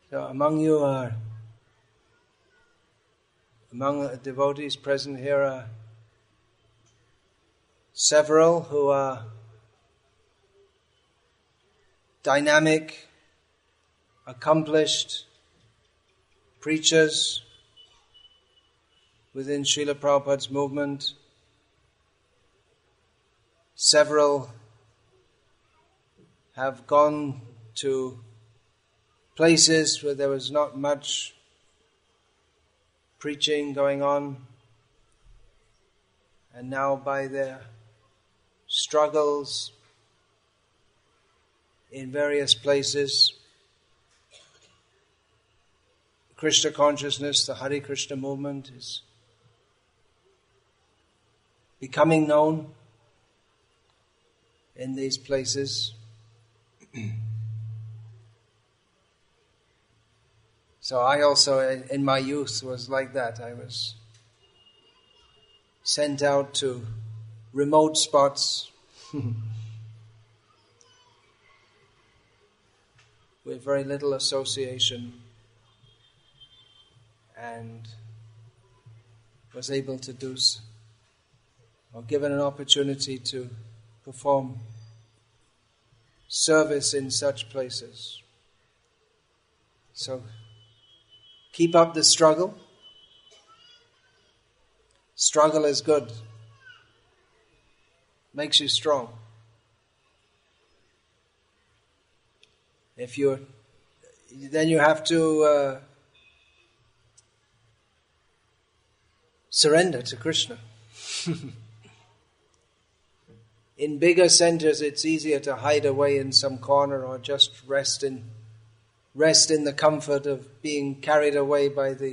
So among the devotees present here are several who are dynamic, accomplished preachers within Srila Prabhupada's movement. Several have gone to places where there was not much preaching going on, and now by their struggles in various places, Krishna consciousness, the Hare Krishna movement is becoming known in these places. So I also, in my youth, was like that. I was sent out to remote spots with very little association, and was able to do, or given an opportunity to perform service in such places. So keep up the struggle. Struggle is good. Makes you strong. Then you have to surrender to Krishna. In bigger centers, it's easier to hide away in some corner or just rest in the comfort of being carried away by the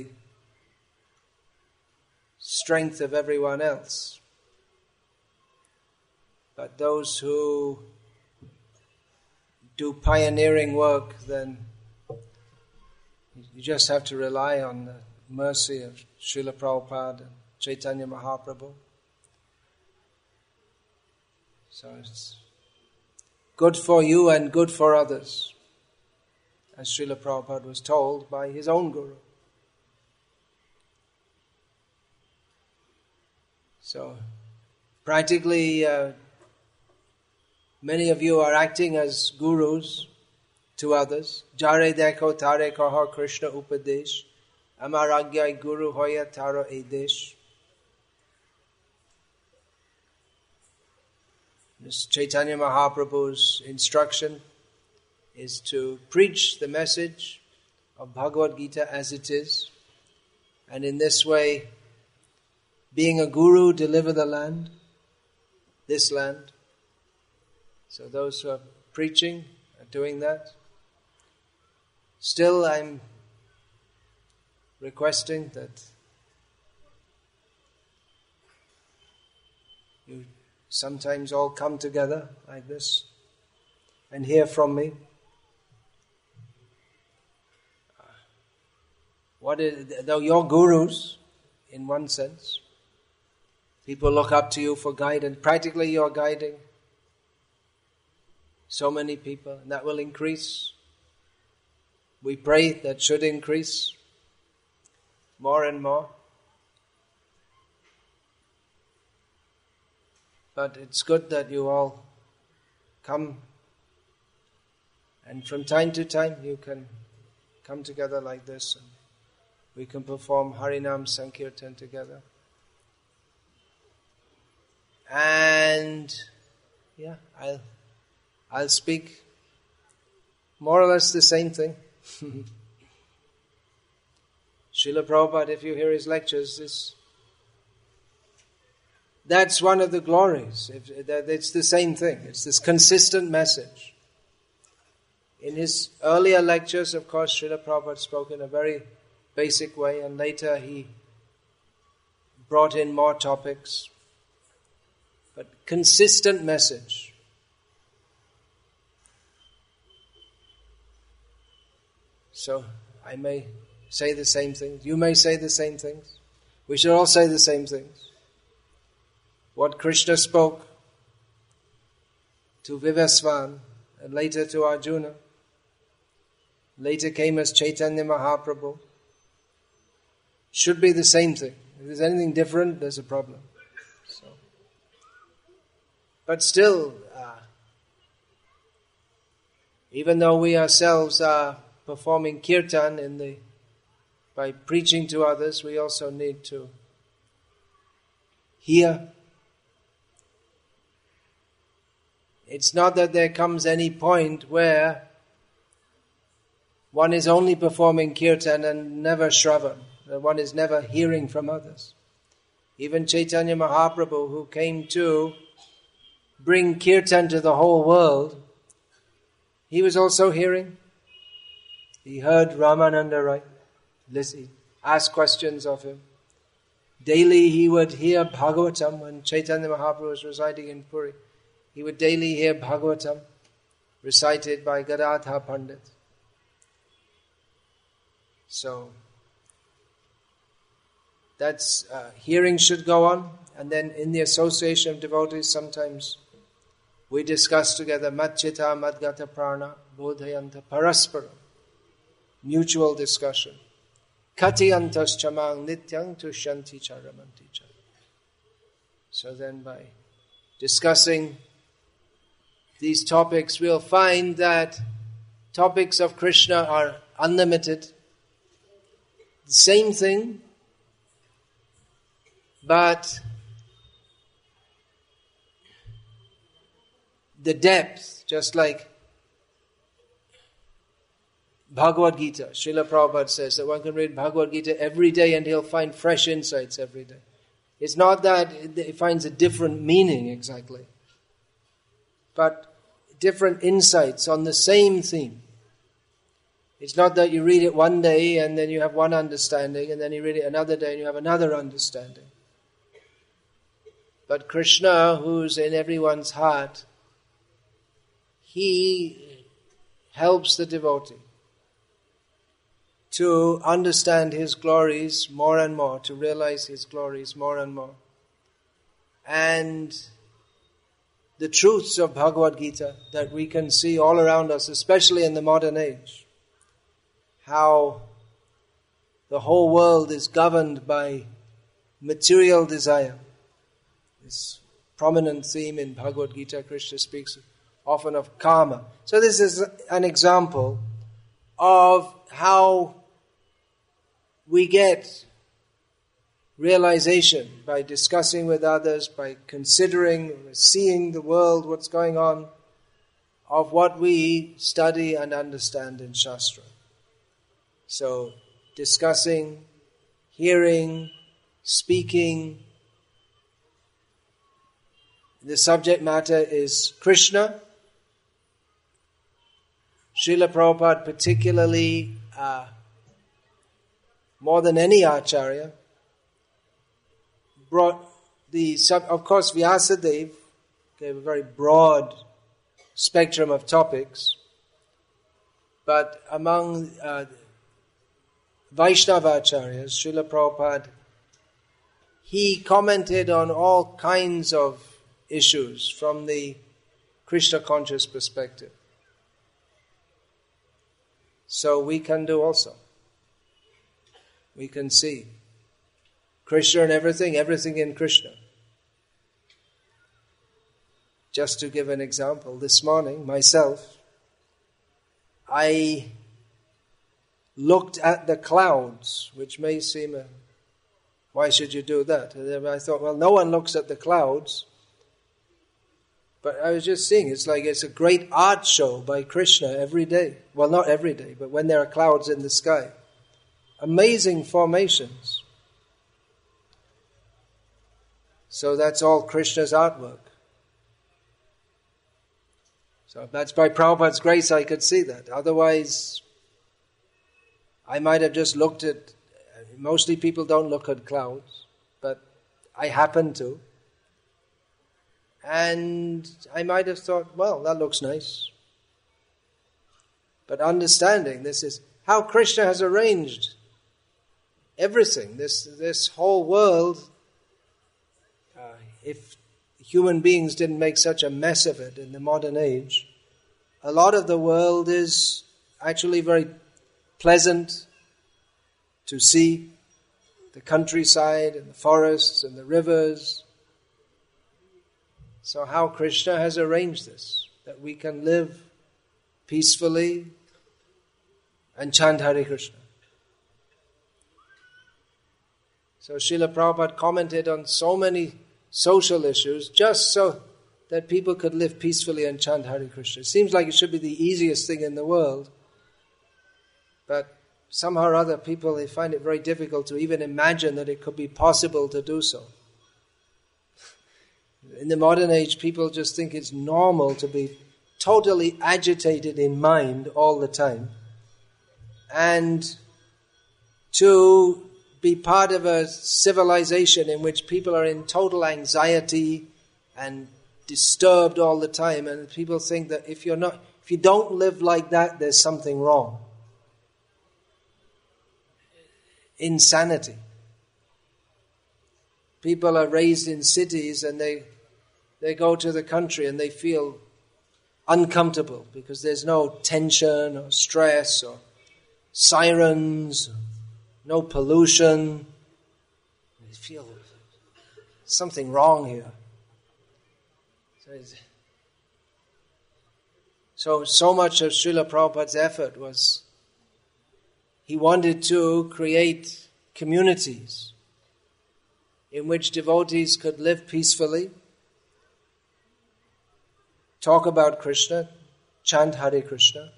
strength of everyone else. But those who do pioneering work, then you just have to rely on the mercy of Srila Prabhupada and Chaitanya Mahaprabhu. So it's good for you and good for others, as Srila Prabhupada was told by his own guru. So practically, many of you are acting as gurus to others. Jare dekho tare kaho Krishna upadesh, amar agyai guru hoya taro edesh. This Chaitanya Mahaprabhu's instruction is to preach the message of Bhagavad Gita as it is, and in this way, being a guru, deliver the land, this land. So those who are preaching are doing that. Still, I'm requesting that you sometimes all come together like this and hear from me. Though you're gurus, in one sense, people look up to you for guidance. Practically you're guiding so many people, and that will increase. We pray that should increase more and more. But it's good that you all come, and from time to time you can come together like this, and we can perform Harinam Sankirtan together. And I'll speak more or less the same thing. Srila Prabhupada, if you hear his lectures, that's one of the glories. It's the same thing. It's this consistent message. In his earlier lectures, of course, Srila Prabhupada spoke in a very basic way, and later he brought in more topics. But consistent message. So I may say the same things. You may say the same things. We should all say the same things. What Krishna spoke to Vivasvan and later to Arjuna, later came as Chaitanya Mahaprabhu, should be the same thing. If there's anything different, there's a problem. So, but still, even though we ourselves are performing kirtan by preaching to others, we also need to hear. It's not that there comes any point where one is only performing kirtan and never shravan, that one is never hearing from others. Even Chaitanya Mahaprabhu, who came to bring kirtan to the whole world, he was also hearing. He heard Ramananda Rai, listen, ask questions of him. Daily he would hear Bhagavatam when Chaitanya Mahaprabhu was residing in Puri. He would daily hear Bhagavatam recited by Gadadhar Pandit. So, that's hearing should go on, and then in the association of devotees sometimes we discuss together Matchita Madgata Prana Bodhayanta Paraspara, mutual discussion. Katiyantas chamang nityang tushanti charamanti cha. So then by discussing these topics, we'll find that topics of Krishna are unlimited. The same thing, but the depth, just like Bhagavad Gita, Srila Prabhupada says that one can read Bhagavad Gita every day and he'll find fresh insights every day. It's not that it finds a different meaning exactly, but different insights on the same theme. It's not that you read it one day and then you have one understanding, and then you read it another day and you have another understanding. But Krishna, who's in everyone's heart, he helps the devotee to understand his glories more and more, to realize his glories more and more. And the truths of Bhagavad Gita that we can see all around us, especially in the modern age, how the whole world is governed by material desire. This prominent theme in Bhagavad Gita, Krishna speaks often of karma. So this is an example of how we get realization by discussing with others, by considering, seeing the world, what's going on, of what we study and understand in Shastra. So, discussing, hearing, speaking. The subject matter is Krishna. Srila Prabhupada particularly, more than any Acharya, brought of course Vyasadeva gave a very broad spectrum of topics, but among Vaishnava Acharyas, Srila Prabhupada, he commented on all kinds of issues from the Krishna conscious perspective. So we can do also. We can see Krishna in everything, everything in Krishna. Just to give an example, this morning, myself, I looked at the clouds, which may seem, why should you do that? And then I thought, well, no one looks at the clouds. But I was just seeing, it's like it's a great art show by Krishna every day. Well, not every day, but when there are clouds in the sky. Amazing formations. So that's all Krishna's artwork. So that's by Prabhupada's grace I could see that. Otherwise, I might have just looked at, mostly people don't look at clouds, but I happen to. And I might have thought, well, that looks nice. But understanding this is how Krishna has arranged everything, this whole world. If human beings didn't make such a mess of it in the modern age, a lot of the world is actually very pleasant to see, the countryside and the forests and the rivers. So how Krishna has arranged this, that we can live peacefully and chant Hare Krishna. So Srila Prabhupada commented on so many social issues just so that people could live peacefully and chant Hare Krishna. It seems like it should be the easiest thing in the world, but somehow or other people, they find it very difficult to even imagine that it could be possible to do so. In the modern age, people just think it's normal to be totally agitated in mind all the time and to be part of a civilization in which people are in total anxiety and disturbed all the time, and people think that if you don't live like that, there's something wrong. Insanity. People are raised in cities and they go to the country and they feel uncomfortable because there's no tension or stress or sirens, no pollution. They feel something wrong here. So much of Srila Prabhupada's effort was he wanted to create communities in which devotees could live peacefully, talk about Krishna, chant Hare Krishna.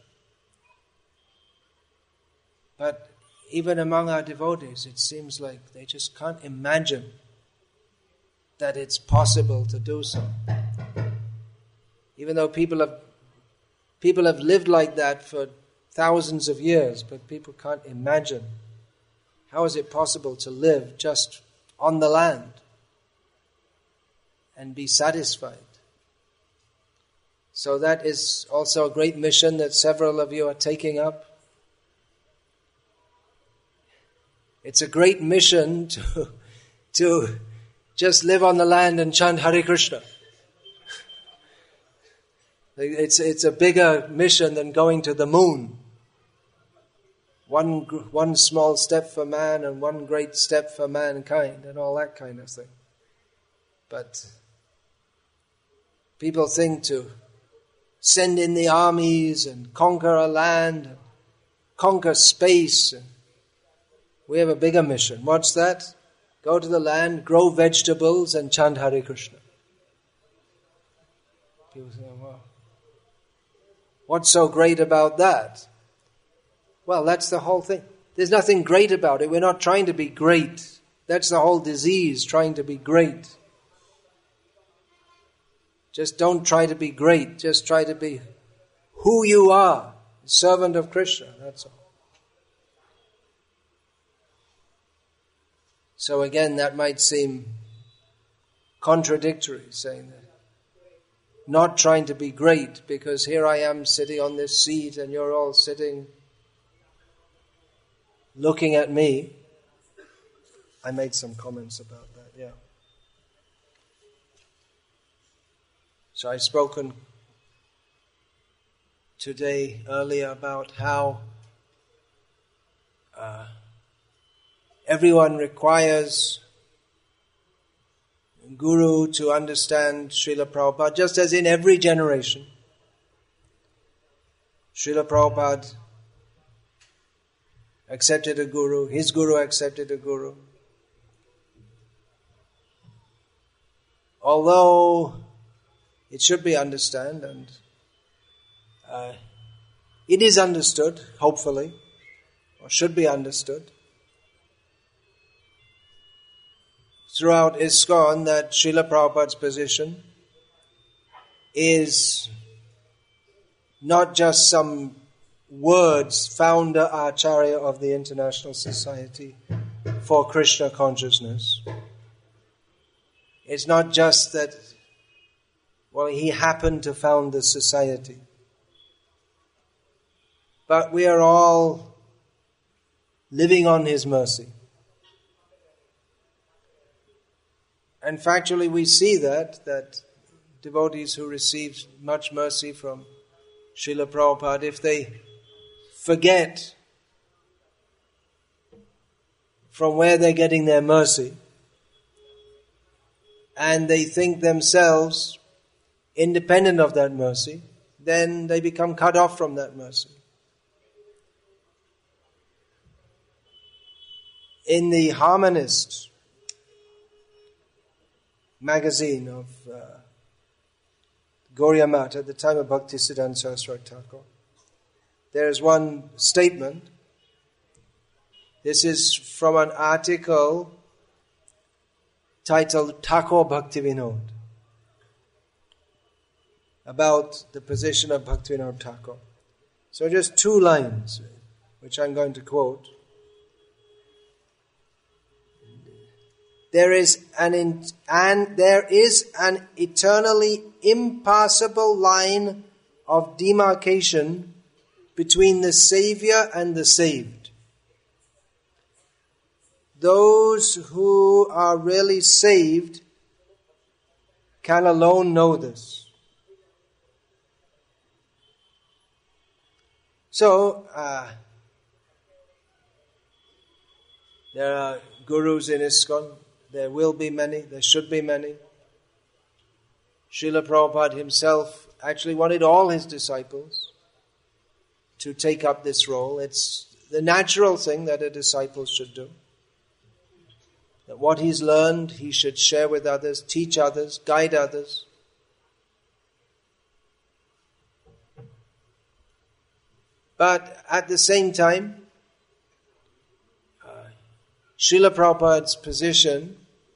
But even among our devotees, it seems like they just can't imagine that it's possible to do so. Even though people have lived like that for thousands of years, but people can't imagine how is it possible to live just on the land and be satisfied. So that is also a great mission that several of you are taking up. It's a great mission to just live on the land and chant Hare Krishna. It's a bigger mission than going to the moon. One small step for man and one great step for mankind and all that kind of thing. But people think to send in the armies and conquer a land, and conquer space. And we have a bigger mission. What's that? Go to the land, grow vegetables and chant Hare Krishna. People say, wow, what's so great about that? Well, that's the whole thing. There's nothing great about it. We're not trying to be great. That's the whole disease, trying to be great. Just don't try to be great. Just try to be who you are, a servant of Krishna, that's all. So again, that might seem contradictory, saying that. Not trying to be great, because here I am sitting on this seat and you're all sitting looking at me. I made some comments about that, yeah. So I've spoken today earlier about how everyone requires Guru to understand Srila Prabhupada, just as in every generation. Srila Prabhupada accepted a Guru, his Guru accepted a Guru. Although it should be understood, and it is understood, hopefully, or should be understood, throughout ISKCON, that Srila Prabhupada's position is not just some words, founder Acharya of the International Society for Krishna Consciousness. It's not just that, well, he happened to found the society. But we are all living on his mercy. And factually we see that devotees who receive much mercy from Srila Prabhupada, if they forget from where they're getting their mercy, and they think themselves independent of that mercy, then they become cut off from that mercy. In the Harmonist magazine of Gauriya Math at the time of Bhaktisiddhanta Saraswati Thakur, there is one statement. This is from an article titled Thakur Bhakti Vinod, about the position of Bhaktivinoda Thakur. So just 2 lines, which I'm going to quote. There is an eternally impassable line of demarcation between the Saviour and the saved. Those who are really saved can alone know this. So, there are gurus in ISKCON. There will be many. There should be many. Srila Prabhupada himself actually wanted all his disciples to take up this role. It's the natural thing that a disciple should do. That what he's learned, he should share with others, teach others, guide others. But at the same time, Srila Prabhupada's position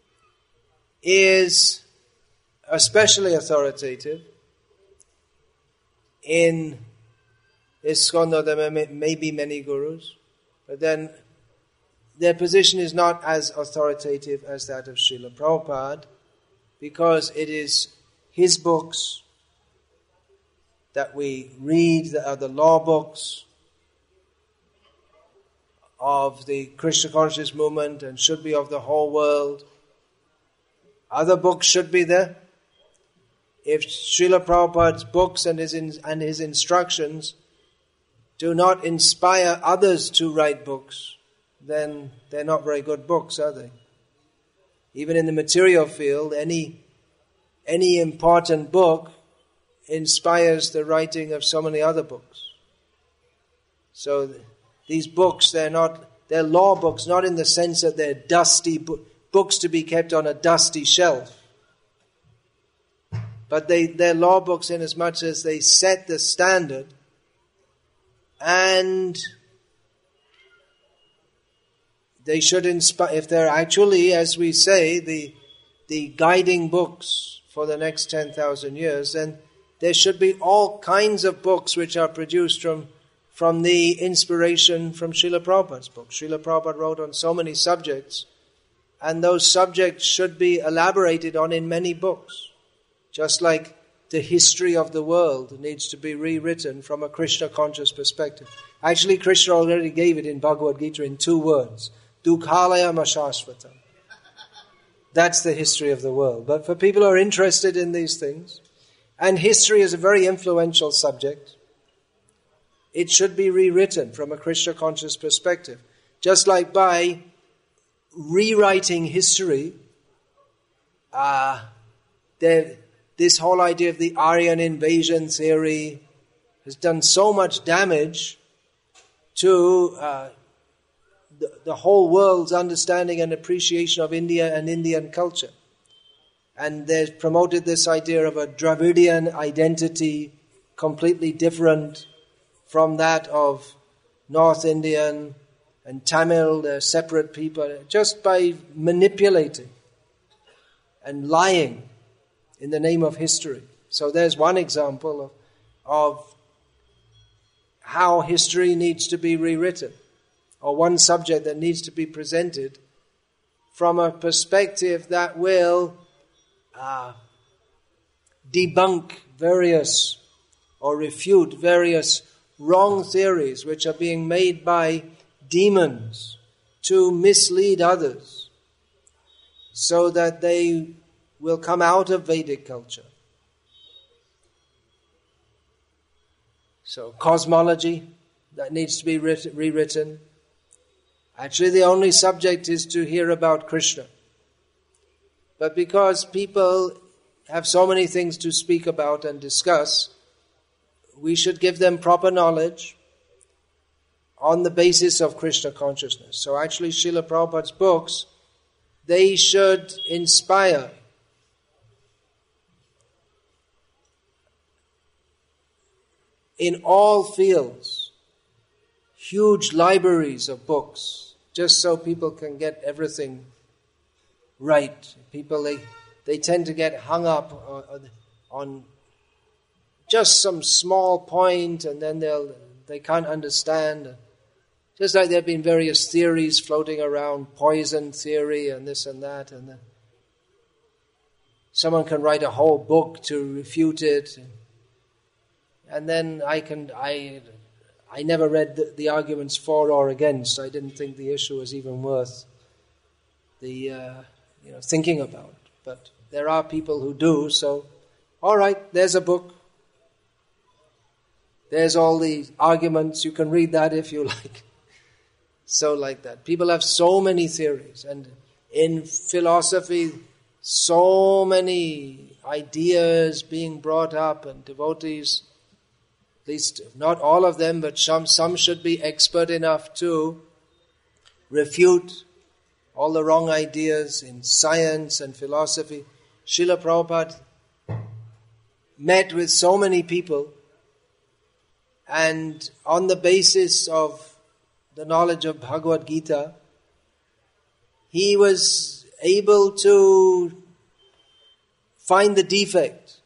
is especially authoritative in ISKCON, though there may be many gurus, but then their position is not as authoritative as that of Srila Prabhupada, because it is his books that we read, that are the law books of the Krishna conscious movement and should be of the whole world. Other books should be there. If Srila Prabhupada's books and his instructions do not inspire others to write books, then they're not very good books, are they? Even in the material field, any important book inspires the writing of so many other books. So these books, they're law books, not in the sense that they're dusty books to be kept on a dusty shelf. But they're law books in as much as they set the standard, and they should inspire, if they're actually, as we say, the guiding books for the next 10,000 years, then there should be all kinds of books which are produced from the inspiration from Srila Prabhupada's book. Srila Prabhupada wrote on so many subjects, and those subjects should be elaborated on in many books. Just like the history of the world needs to be rewritten from a Krishna conscious perspective. Actually, Krishna already gave it in Bhagavad Gita in 2 words. Dukhalayam ashashvatam. That's the history of the world. But for people who are interested in these things, and history is a very influential subject, it should be rewritten from a Krishna conscious perspective. Just like by rewriting history, this whole idea of the Aryan invasion theory has done so much damage to the whole world's understanding and appreciation of India and Indian culture. And they've promoted this idea of a Dravidian identity, completely different from that of North Indian and Tamil. They're separate people, just by manipulating and lying in the name of history. So there's one example of how history needs to be rewritten, or one subject that needs to be presented from a perspective that will debunk various or refute various wrong theories which are being made by demons to mislead others, so that they will come out of Vedic culture. So cosmology, that needs to be rewritten. Actually, the only subject is to hear about Krishna. But because people have so many things to speak about and discuss, we should give them proper knowledge on the basis of Krishna consciousness. So actually, Srila Prabhupada's books, they should inspire in all fields, huge libraries of books, just so people can get everything right. People, they tend to get hung up on just some small point, and then they can't understand. Just like there have been various theories floating around, poison theory and this and that, and then someone can write a whole book to refute it. And then I never read the arguments for or against. I didn't think the issue was even worth thinking about. But there are people who do, so all right, there's a book. There's all the arguments. You can read that if you like. So like that. People have so many theories. And in philosophy, so many ideas being brought up, and devotees, at least not all of them, but some should be expert enough to refute all the wrong ideas in science and philosophy. Srila Prabhupada met with so many people, and on the basis of the knowledge of Bhagavad Gita, he was able to find the defect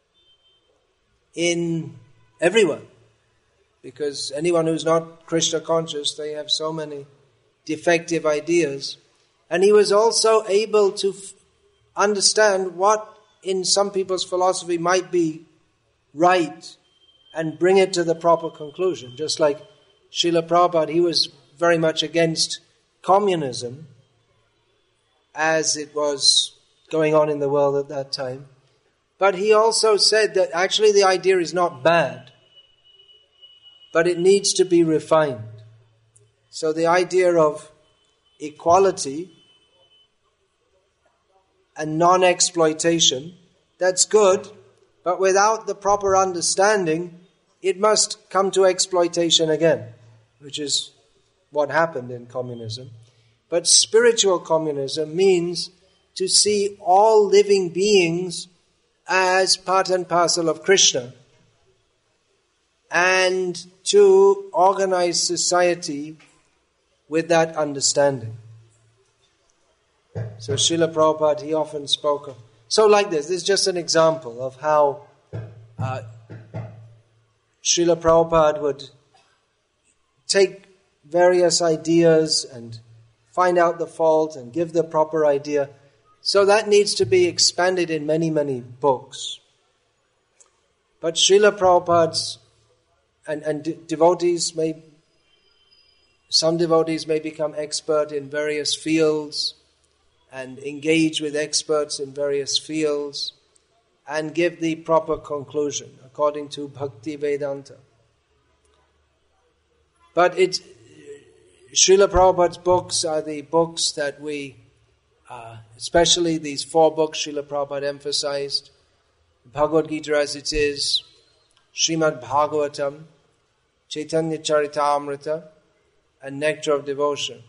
in everyone. Because anyone who's not Krishna conscious, they have so many defective ideas. And he was also able to understand what in some people's philosophy might be right and bring it to the proper conclusion. Just like Srila Prabhupada, he was very much against communism as it was going on in the world at that time. But he also said that actually the idea is not bad, but it needs to be refined. So the idea of equality and non-exploitation, that's good, but without the proper understanding, it must come to exploitation again, which is what happened in communism. But spiritual communism means to see all living beings as part and parcel of Krishna, and to organize society with that understanding. So Srila Prabhupada, he often spoke of... So like this is just an example of how Srila Prabhupada would take various ideas and find out the fault and give the proper idea. So that needs to be expanded in many, many books. But Srila Prabhupada's and devotees some devotees may become expert in various fields and engage with experts in various fields and give the proper conclusion according to Bhakti Vedanta. But Srila Prabhupada's books are the books that we, especially these 4 books Srila Prabhupada emphasized, Bhagavad Gita as it is, Srimad Bhagavatam, Chaitanya Charitamrita, and Nectar of Devotion.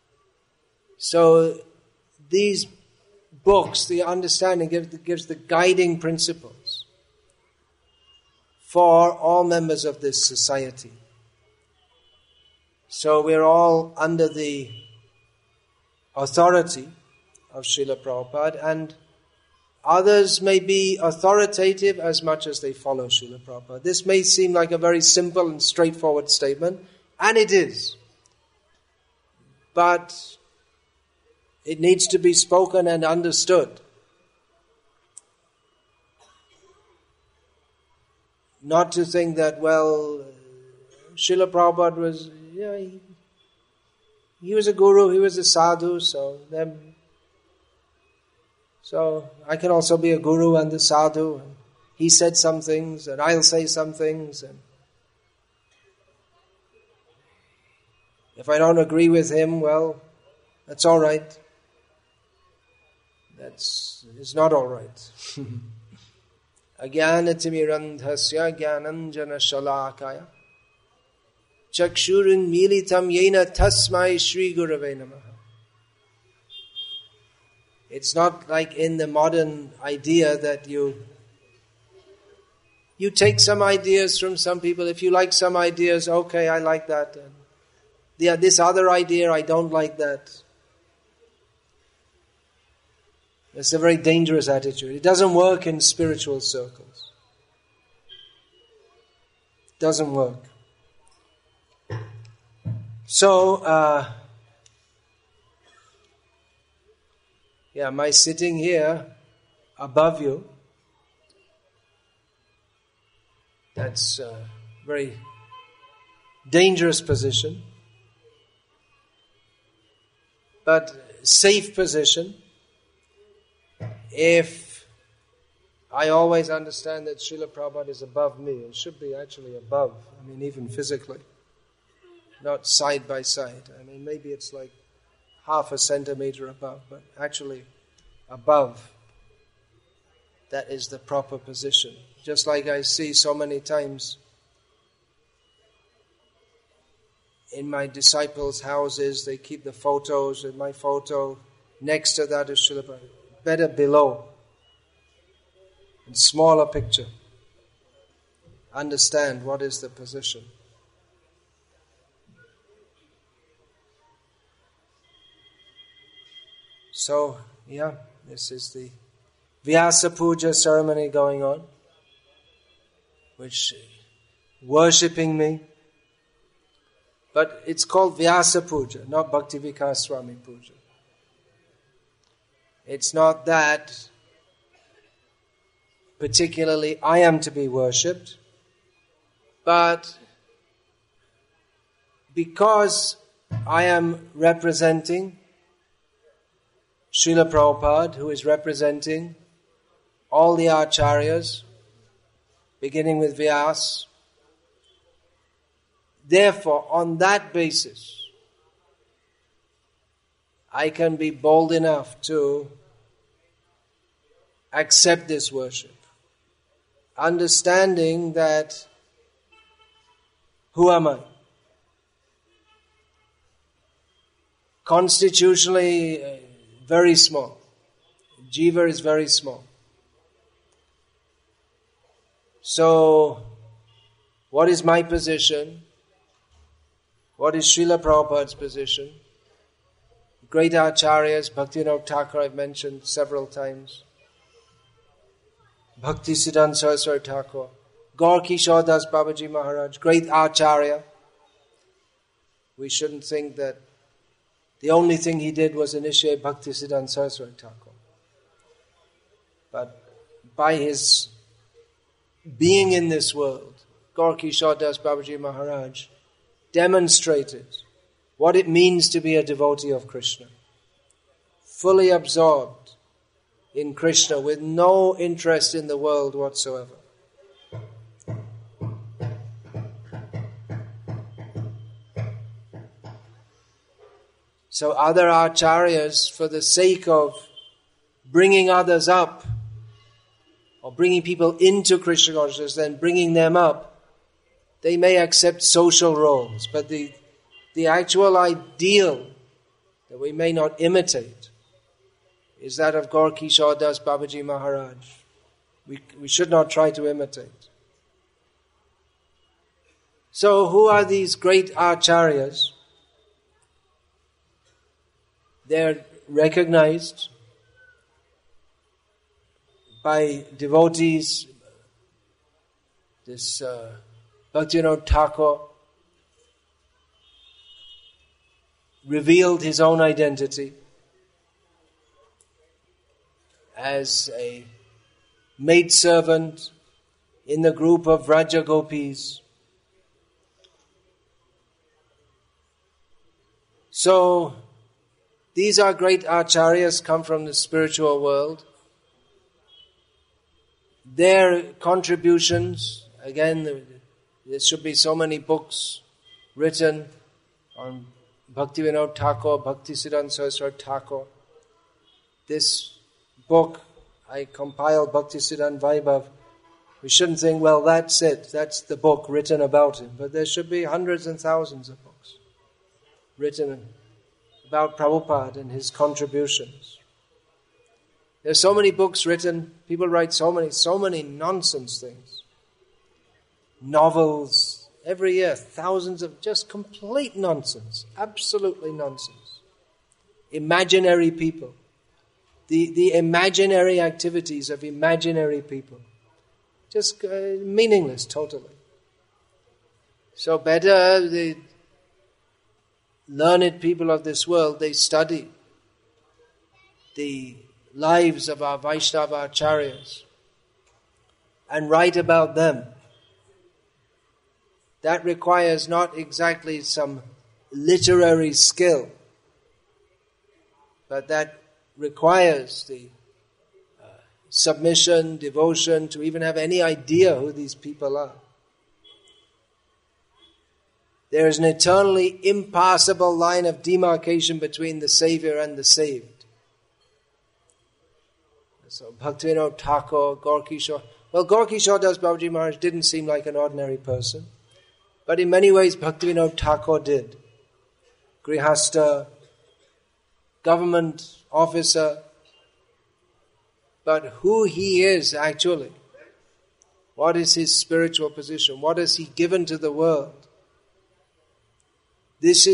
So these books, the understanding gives the guiding principles for all members of this society. So we're all under the authority of Srila Prabhupada, and others may be authoritative as much as they follow Srila Prabhupada. This may seem like a very simple and straightforward statement, and it is. But it needs to be spoken and understood. Not to think that, well, Srila Prabhupada was, he was a guru, he was a sadhu, so I can also be a guru and a sadhu. And he said some things, and I'll say some things. And If I don't agree with him, well, that's all right. It's not all right. Ajnanatirmirandhasya jnananjana shalakaya chakshurin militam yena tasmai Shri Gurave Namaha. It's not like in the modern idea that you take some ideas from some people. If you like some ideas, okay, I like that. And this other idea, I don't like that. It's a very dangerous attitude. It doesn't work in spiritual circles. It doesn't work. So, my sitting here above you, that's a very dangerous position, but safe position. If I always understand that Srila Prabhupada is above me, and should be actually above, even physically, not side by side. Maybe it's like half a centimeter above, but actually above. That is the proper position. Just like I see so many times in my disciples' houses, they keep the photos, and my photo next to that is Srila Prabhupada. Better below, in smaller picture. Understand what is the position. So, this is the Vyasa Puja ceremony going on, which worshipping me. But it's called Vyasa Puja, not Bhakti Vikas Swami Puja. It's not that particularly I am to be worshipped, but because I am representing Srila Prabhupada, who is representing all the acharyas, beginning with Vyas. Therefore, on that basis, I can be bold enough to accept this worship, understanding that who am I? Constitutionally, very small. Jiva is very small. So, what is my position? What is Srila Prabhupada's position? Great acharyas, Bhaktivinoda Thakur I've mentioned several times. Bhaktisiddhanta Saraswati Thakur, Gaur Kishore Das Babaji Maharaj, great acharya. We shouldn't think that the only thing he did was initiate Bhaktisiddhanta Saraswati Thakur. But by his being in this world, Gaur Kishore Das Babaji Maharaj demonstrated what it means to be a devotee of Krishna. Fully absorbed in Krishna with no interest in the world whatsoever. So other acharyas, for the sake of bringing others up, or bringing people into Krishna consciousness, then bringing them up, they may accept social roles, but the actual ideal that we may not imitate is that of Gaur Kishore Das Babaji Maharaj. We should not try to imitate. So who are these great acharyas? They're recognized by devotees. This Bhaktivinoda Thakur revealed his own identity as a maidservant in the group of Vraja Gopis. So, these are great acharyas, come from the spiritual world. Their contributions, again, there should be so many books written on Bhaktivinoda Thakur, Bhaktisiddhanta Saraswati Thakur. This book, I compiled Bhaktisiddhanta Vaibhav. We shouldn't think, well, that's it. That's the book written about him. But there should be hundreds and thousands of books written about Prabhupada and his contributions. There's so many books written. People write so many nonsense things. Novels. Every year, thousands of just complete nonsense. Absolutely nonsense. Imaginary people. The imaginary activities of imaginary people. Just meaningless, totally. So better the learned people of this world, they study the lives of our Vaishnava Acharyas and write about them. That requires not exactly some literary skill, but that requires the submission, devotion, to even have any idea who these people are. There is an eternally impassable line of demarcation between the Savior and the saved. So Bhaktivinoda Thakur, Gaura-Kishora. Well, Gaura-Kishora Das Babaji Maharaj didn't seem like an ordinary person. But in many ways, Bhaktivinoda Thakur did. Grihastha, government officer. But who he is actually, what is his spiritual position, what has he given to the world, this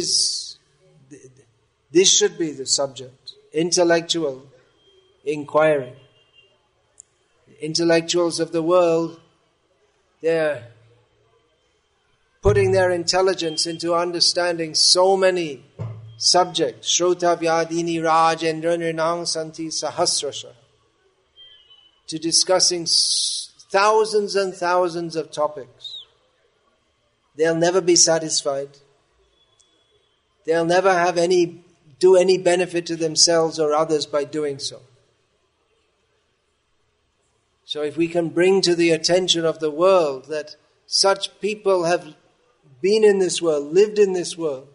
should be the subject. Intellectual inquiry. Intellectuals of the world, they're putting their intelligence into understanding so many subjects. Shrota Vyadini Rajendra Nirnang Santi Sahasrasha. To discussing thousands and thousands of topics. They'll never be satisfied. They'll never have do any benefit to themselves or others by doing so. So if we can bring to the attention of the world that such people have been in this world, lived in this world,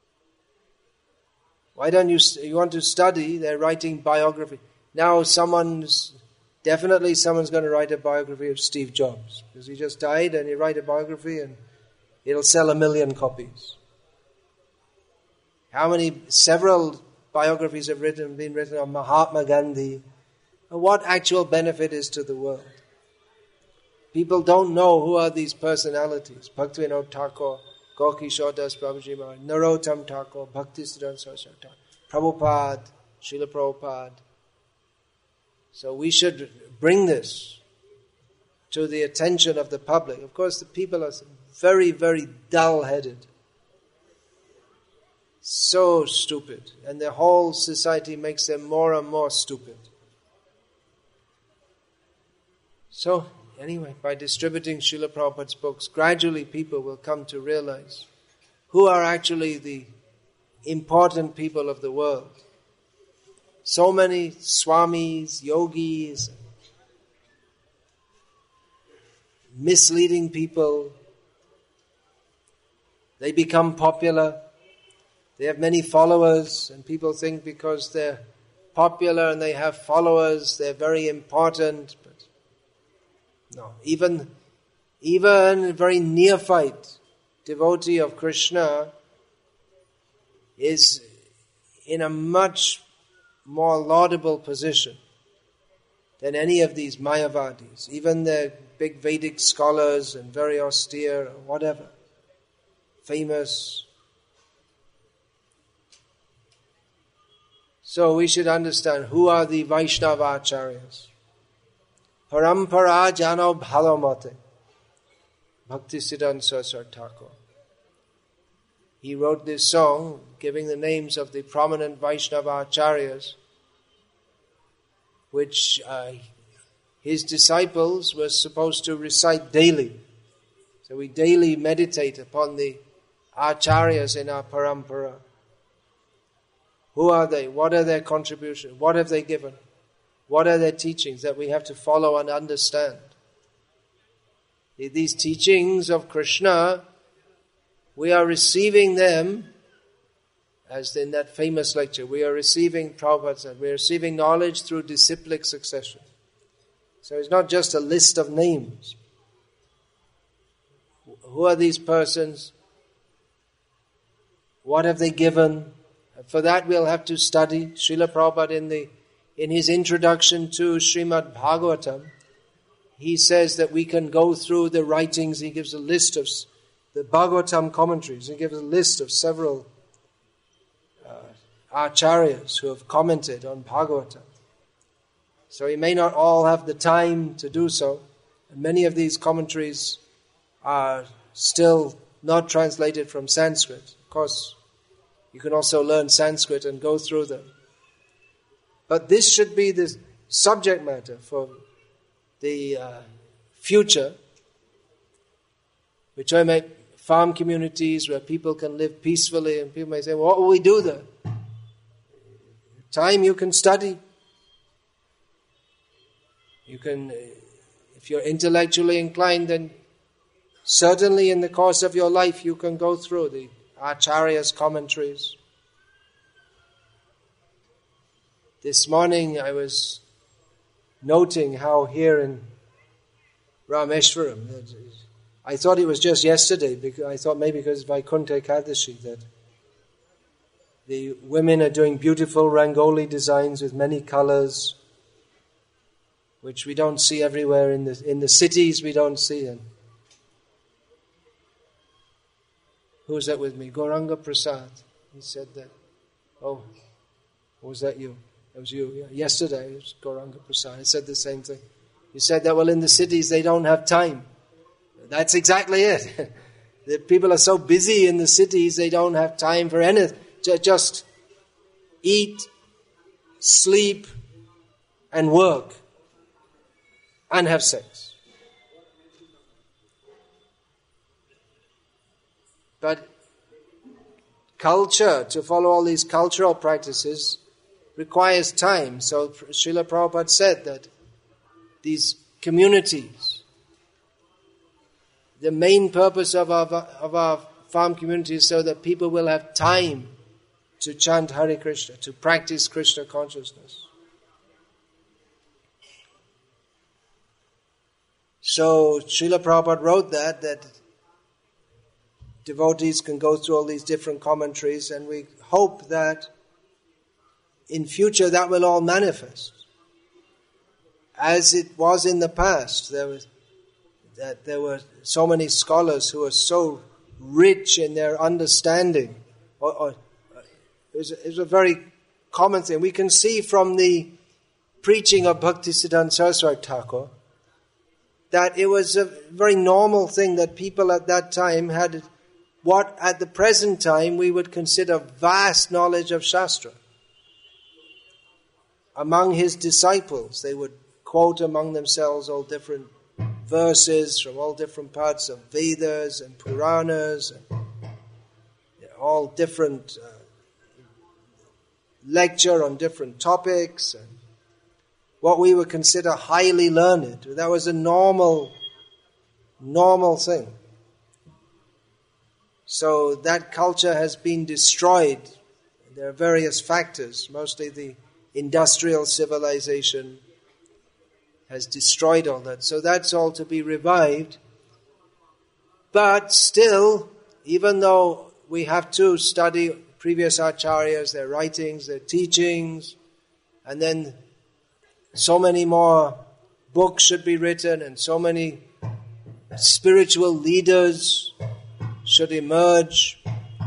why don't you want to study? They're writing biography. Now someone's going to write a biography of Steve Jobs because he just died, and you write a biography and it'll sell 1 million copies. Several biographies have been written on Mahatma Gandhi. What actual benefit is to the world? People don't know who are these personalities. Bhaktivinoda Thakur, Gaura-Kishora Das Babaji Maharaj, Narottam Thakur, Bhaktisiddhanta Saraswati Thakur, Prabhupada, Srila Prabhupada. So we should bring this to the attention of the public. Of course, the people are very, very dull-headed. So stupid. And the whole society makes them more and more stupid. So, anyway, by distributing Srila Prabhupada's books, gradually people will come to realize who are actually the important people of the world. So many swamis, yogis, misleading people. They become popular. They have many followers, and people think because they're popular and they have followers, they're very important. But no, even a very neophyte devotee of Krishna is in a much more laudable position than any of these Mayavadis. Even the big Vedic scholars and very austere or whatever, famous. So we should understand who are the Vaishnava Acharyas. Parampara Jano Bhalamate, Bhaktisiddhanta Saraswati Thakur. He wrote this song giving the names of the prominent Vaishnava Acharyas, which his disciples were supposed to recite daily. So we daily meditate upon the Acharyas in our parampara. Who are they? What are their contributions? What have they given? What are their teachings that we have to follow and understand? These teachings of Krishna, we are receiving them as in that famous lecture, we are receiving, Prabhupada said, we are receiving knowledge through disciplic succession. So it's not just a list of names. Who are these persons? What have they given? For that we'll have to study. Srila Prabhupada in his introduction to Srimad Bhagavatam, he says that we can go through the writings. He gives a list of the Bhagavatam commentaries. He gives a list of several acharyas who have commented on Bhagavatam. So he may not all have the time to do so. And many of these commentaries are still not translated from Sanskrit. Of course, you can also learn Sanskrit and go through them. But this should be the subject matter for the future, which I make farm communities where people can live peacefully, and people may say, well, what will we do there? Time you can study. You can, if you're intellectually inclined, then certainly in the course of your life you can go through the Acharya's commentaries. This morning I was noting how here in Rameshwaram, I thought it was just yesterday, because I thought maybe because of Vaikuntha Ekadashi, that the women are doing beautiful Rangoli designs with many colors, which we don't see everywhere in the cities. We don't see them. Who's that with me? Gauranga Prasad. He said that. Oh, was that you? That was you. Yeah. Yesterday, it was Gauranga Prasad. He said the same thing. He said that, well, in the cities they don't have time. That's exactly it. The people are so busy in the cities they don't have time for anything. Just eat, sleep, and work, and have sex. But culture, to follow all these cultural practices, requires time. So Srila Prabhupada said that these communities, the main purpose of our farm community is so that people will have time to chant Hare Krishna, to practice Krishna consciousness. So Srila Prabhupada wrote that devotees can go through all these different commentaries, and we hope that in future that will all manifest. As it was in the past, there were so many scholars who were so rich in their understanding. It was a very common thing. We can see from the preaching of Bhaktisiddhanta Saraswati Thakur that it was a very normal thing that people at that time had what at the present time we would consider vast knowledge of Shastra. Among his disciples, they would quote among themselves all different verses from all different parts of Vedas and Puranas, and all different lecture on different topics, and what we would consider highly learned. That was a normal thing. So that culture has been destroyed. There are various factors, mostly the industrial civilization has destroyed all that. So that's all to be revived. But still, even though we have to study previous acharyas, their writings, their teachings, and then so many more books should be written, and so many spiritual leaders should emerge.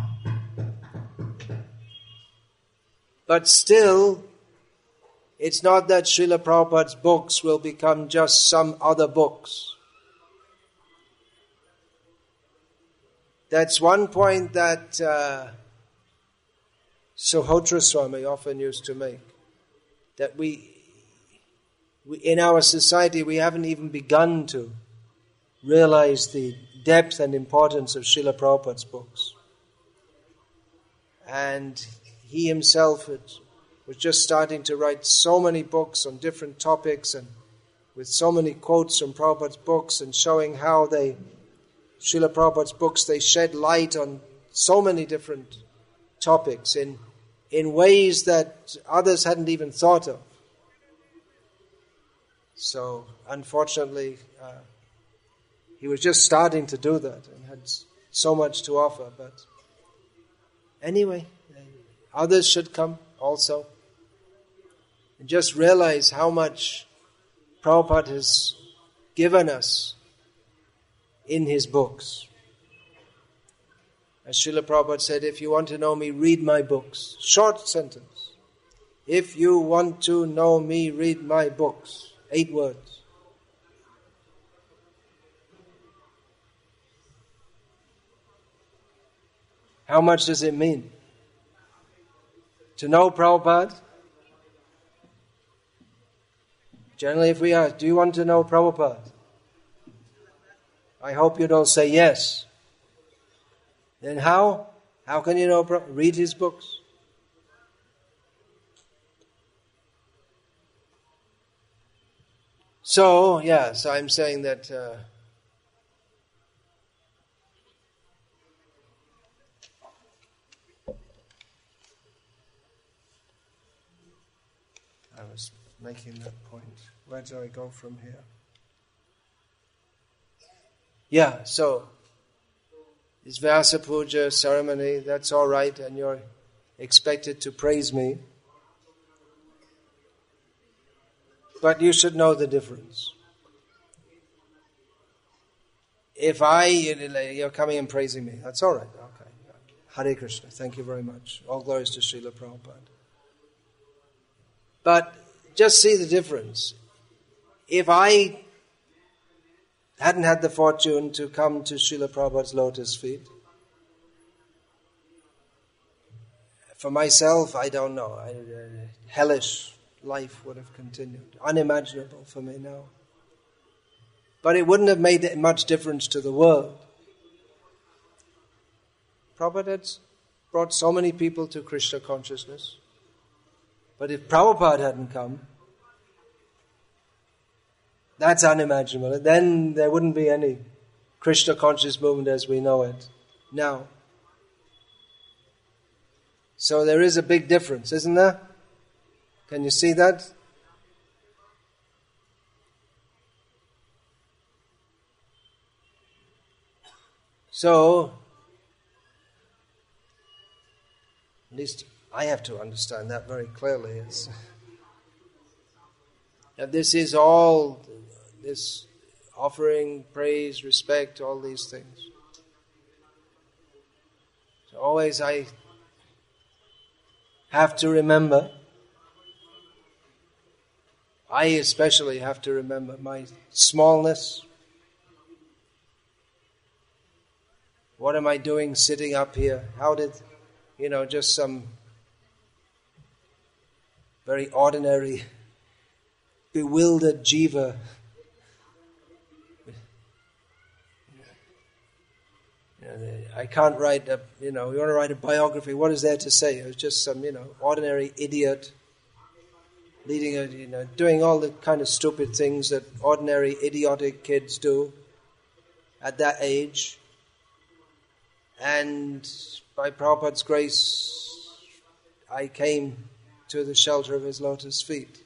But still, it's not that Srila Prabhupada's books will become just some other books. That's one point that Suhotra Swami often used to make. That we in our society, we haven't even begun to realize the depth and importance of Srila Prabhupada's books. And he himself was just starting to write so many books on different topics, and with so many quotes from Prabhupada's books, and showing how Srila Prabhupada's books, they shed light on so many different topics in ways that others hadn't even thought of. So, unfortunately, he was just starting to do that and had so much to offer. But anyway, others should come also. And just realize how much Prabhupada has given us in his books. As Srila Prabhupada said, if you want to know me, read my books. Short sentence. If you want to know me, read my books. 8 words. How much does it mean? To know Prabhupada? Generally, if we ask, do you want to know Prabhupada? I hope you don't say yes. Then how? How can you know? Read his books. So I'm saying that I was making that point. Where do I go from here? So this Vyasa Puja ceremony, that's all right, and you're expected to praise me. But you should know the difference. If you're coming and praising me, that's all right. Okay. Hare Krishna, thank you very much. All glories to Srila Prabhupada. But just see the difference. If I hadn't had the fortune to come to Srila Prabhupada's lotus feet, for myself, I don't know. Hellish life would have continued. Unimaginable for me now. But it wouldn't have made much difference to the world. Prabhupada had brought so many people to Krishna consciousness. But if Prabhupada hadn't come, that's unimaginable. And then there wouldn't be any Krishna conscious movement as we know it now. So there is a big difference, isn't there? Can you see that? So, at least I have to understand that very clearly. That this is all, this offering, praise, respect, all these things. So always I have to remember, I especially have to remember my smallness. What am I doing sitting up here? How did, just some very ordinary, bewildered jiva. I can't write you want to write a biography, what is there to say? It was just some, ordinary idiot leading doing all the kind of stupid things that ordinary idiotic kids do at that age. And by Prabhupada's grace, I came to the shelter of his lotus feet.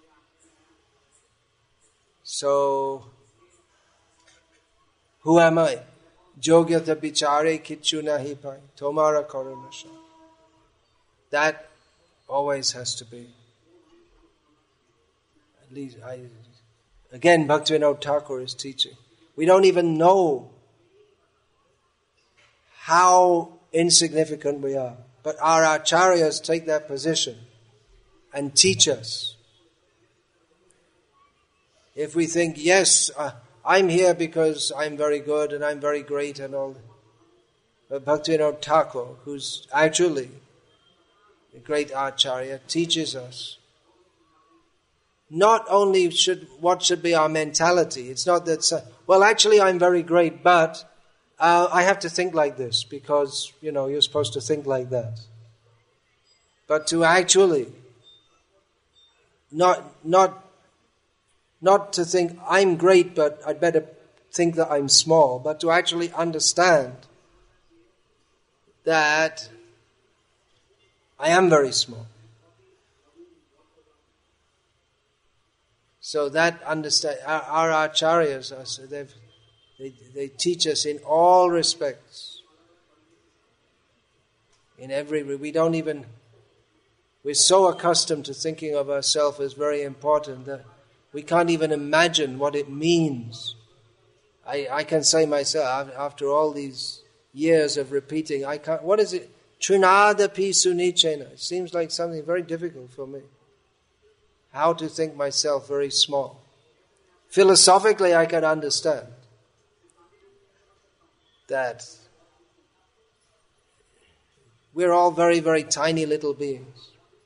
So, who am I? Jogyata bichare kichu nahi pai, tomara karanasha. That always has to be. At least again, Bhaktivinoda Thakur is teaching. We don't even know how insignificant we are. But our acharyas take that position and teach us. If we think, yes, I'm here because I'm very good and I'm very great and all. But Bhaktivinoda Thakur, who's actually the great acharya, teaches us not only what should be our mentality. It's not that, actually I'm very great, but I have to think like this because, you're supposed to think like that. But to actually not to think I'm great, but I'd better think that I'm small, but to actually understand that I am very small. So that understand our acharyas are, so they teach us in all respects. In every, we're so accustomed to thinking of ourselves as very important that we can't even imagine what it means. I can say myself, after all these years of repeating, what is it? Trinadapi sunichena. It seems like something very difficult for me. How to think myself very small. Philosophically, I can understand that we're all very, very tiny little beings.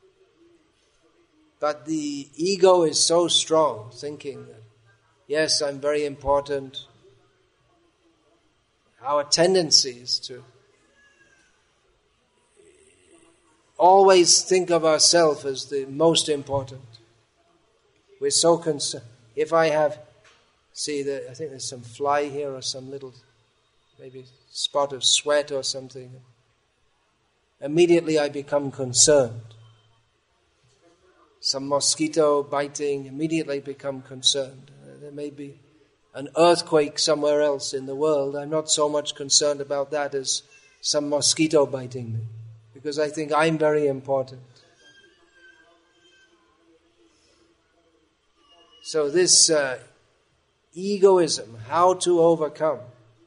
But the ego is so strong, thinking that, yes, I'm very important. Our tendency is to always think of ourselves as the most important. We're so concerned. If I have, I think there's some fly here or some little, maybe spot of sweat or something. Immediately I become concerned. Some mosquito biting, immediately become concerned. There may be an earthquake somewhere else in the world. I'm not so much concerned about that as some mosquito biting me, because I think I'm very important. So this egoism, how to overcome,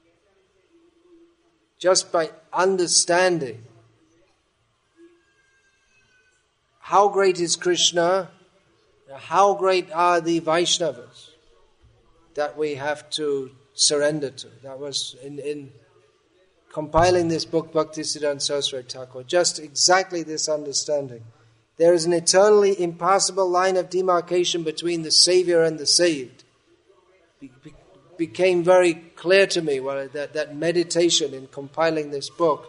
just by understanding how great is Krishna, how great are the Vaishnavas that we have to surrender to. That was in compiling this book, Bhaktisiddhanta Saraswati Thakur, just exactly this understanding. There is an eternally impassable line of demarcation between the Savior and the saved. Became very clear to me that meditation in compiling this book,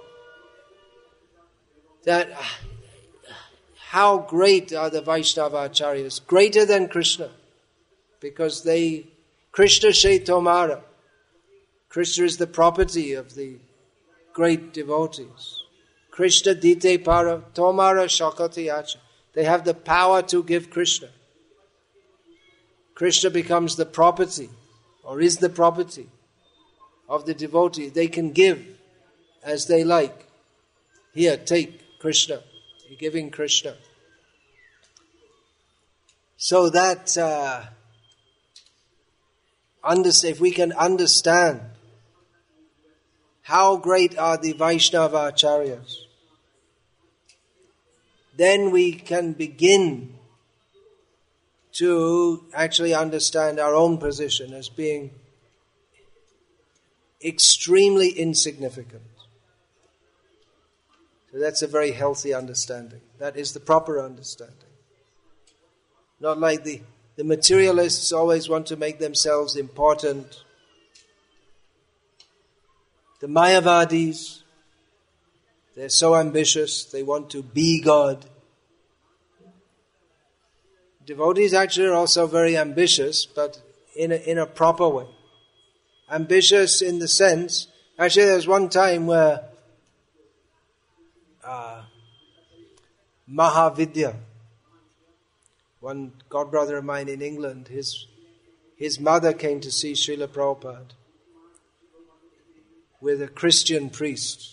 that how great are the Vaishnava Acharyas, greater than Krishna, because Krishna She Tomara. Krishna is the property of the great devotees. Krishna Dite Para Tomara Shakati Acha. They have the power to give Krishna. Krishna becomes the property, or is the property of the devotee. They can give as they like. Here, take Krishna. You're giving Krishna. So that if we can understand how great are the Vaishnava Acharyas, then we can begin to actually understand our own position as being extremely insignificant. So that's a very healthy understanding. That is the proper understanding. Not like the materialists always want to make themselves important. The Mayavadis, they're so ambitious, they want to be God. Devotees actually are also very ambitious, but in a proper way. Ambitious in the sense, actually there was one time where Mahavidya, one godbrother of mine in England, his mother came to see Srila Prabhupada with a Christian priest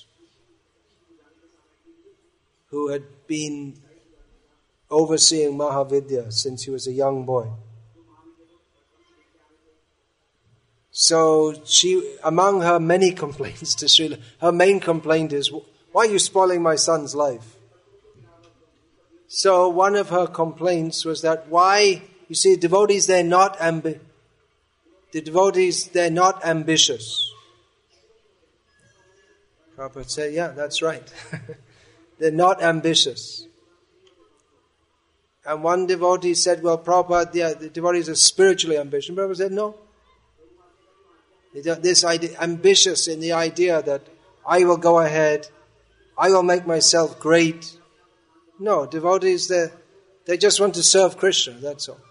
who had been overseeing Mahavidya since he was a young boy. So among her many complaints to Srila, her main complaint is, why are you spoiling my son's life? So one of her complaints was that devotees, they're not ambitious. Prabhupada said, yeah, that's right. They're not ambitious. And one devotee said, well, Prabhupada, the devotees are spiritually ambitious. Prabhupada said, no. This idea, ambitious in the idea that I will go ahead, I will make myself great. No, devotees, they just want to serve Krishna, that's all.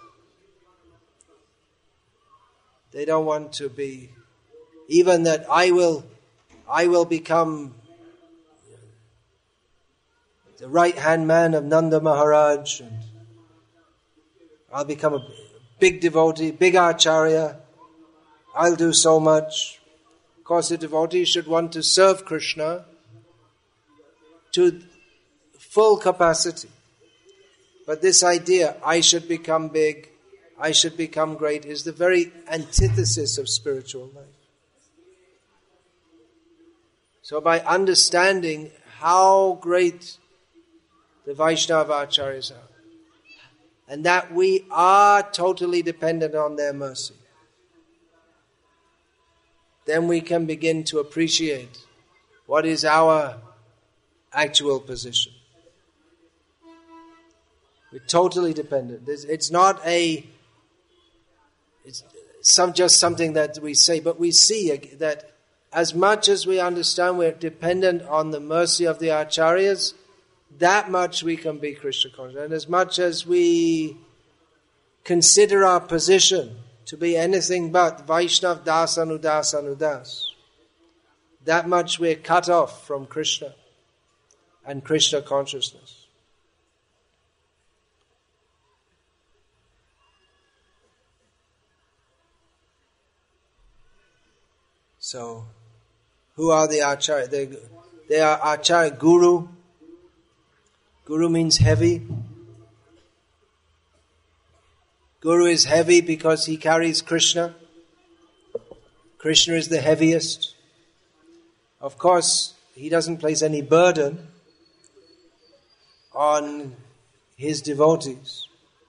They don't want to be, even that I will become the right-hand man of Nanda Maharaj, and I'll become a big devotee, big acharya, I'll do so much. Of course, the devotee should want to serve Krishna to full capacity. But this idea, I should become big, I should become great, is the very antithesis of spiritual life. So by understanding how great the Vaishnava Acharyas are, and that we are totally dependent on their mercy, then we can begin to appreciate what is our actual position. We're totally dependent. It's not just something that we say, but we see that as much as we understand we're dependent on the mercy of the Acharyas, that much we can be Krishna conscious. And as much as we consider our position to be anything but Vaishnav Das Anudas Anudas, that much we're cut off from Krishna and Krishna consciousness. So, who are the Acharya? They are Acharya Guru. Guru means heavy. Guru is heavy because he carries Krishna. Krishna is the heaviest. Of course, he doesn't place any burden on his devotees.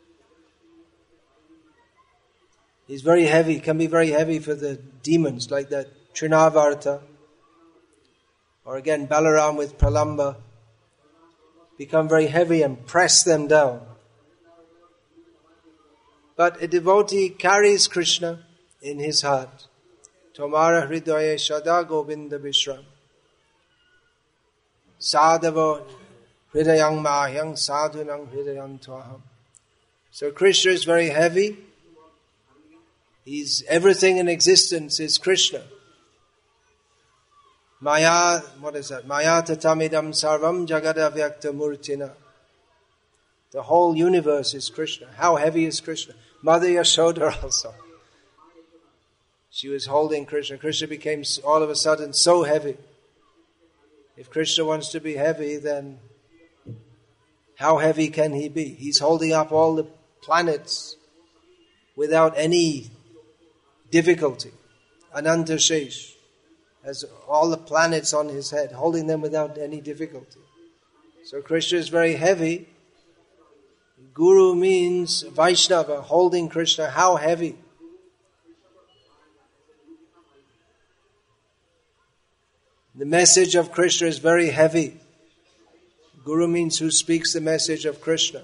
He's very heavy, can be very heavy for the demons, like that Trinavarta, or again Balaram with Pralamba, become very heavy and press them down. But a devotee carries Krishna in his heart. Tomara hridaya shada govinda vishram. Sadhava hridayang mahyang sadhunang hridayang tvaham. So Krishna is very heavy. Everything in existence is Krishna. Maya, what is that? Maya tatamidam sarvam jagada vyakta murtina. The whole universe is Krishna. How heavy is Krishna? Mother Yashoda also. She was holding Krishna. Krishna became all of a sudden so heavy. If Krishna wants to be heavy, then how heavy can he be? He's holding up all the planets without any difficulty. Ananta Shesh has all the planets on his head, holding them without any difficulty. So Krishna is very heavy. Guru means Vaishnava, holding Krishna. How heavy? The message of Krishna is very heavy. Guru means who speaks the message of Krishna.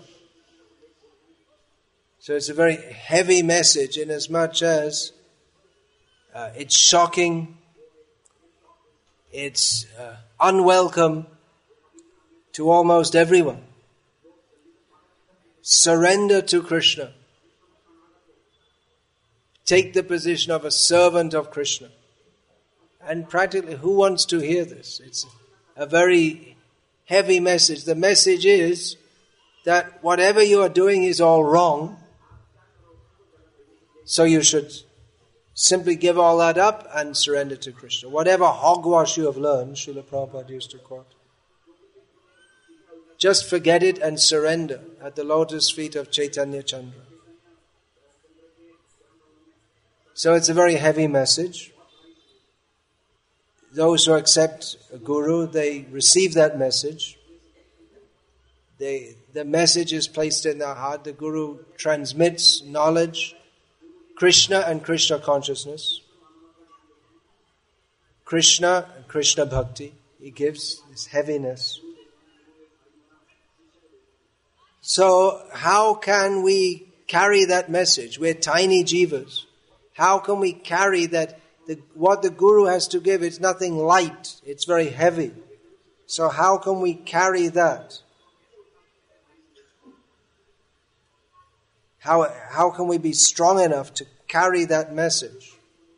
So it's a very heavy message in as much as it's shocking, it's unwelcome to almost everyone. Surrender to Krishna. Take the position of a servant of Krishna. And practically, who wants to hear this? It's a very heavy message. The message is that whatever you are doing is all wrong. So you should simply give all that up and surrender to Krishna. Whatever hogwash you have learned, Srila Prabhupada used to quote, just forget it and surrender at the lotus feet of Chaitanya Chandra. So it's a very heavy message. Those who accept a guru, they receive that message. The message is placed in their heart. The guru transmits knowledge, Krishna and Krishna consciousness. Krishna and Krishna bhakti. He gives this heaviness. So how can we carry that message? We're tiny jivas. How can we carry that? What the Guru has to give is nothing light. It's very heavy. So how can we carry that? How can we be strong enough to carry that message?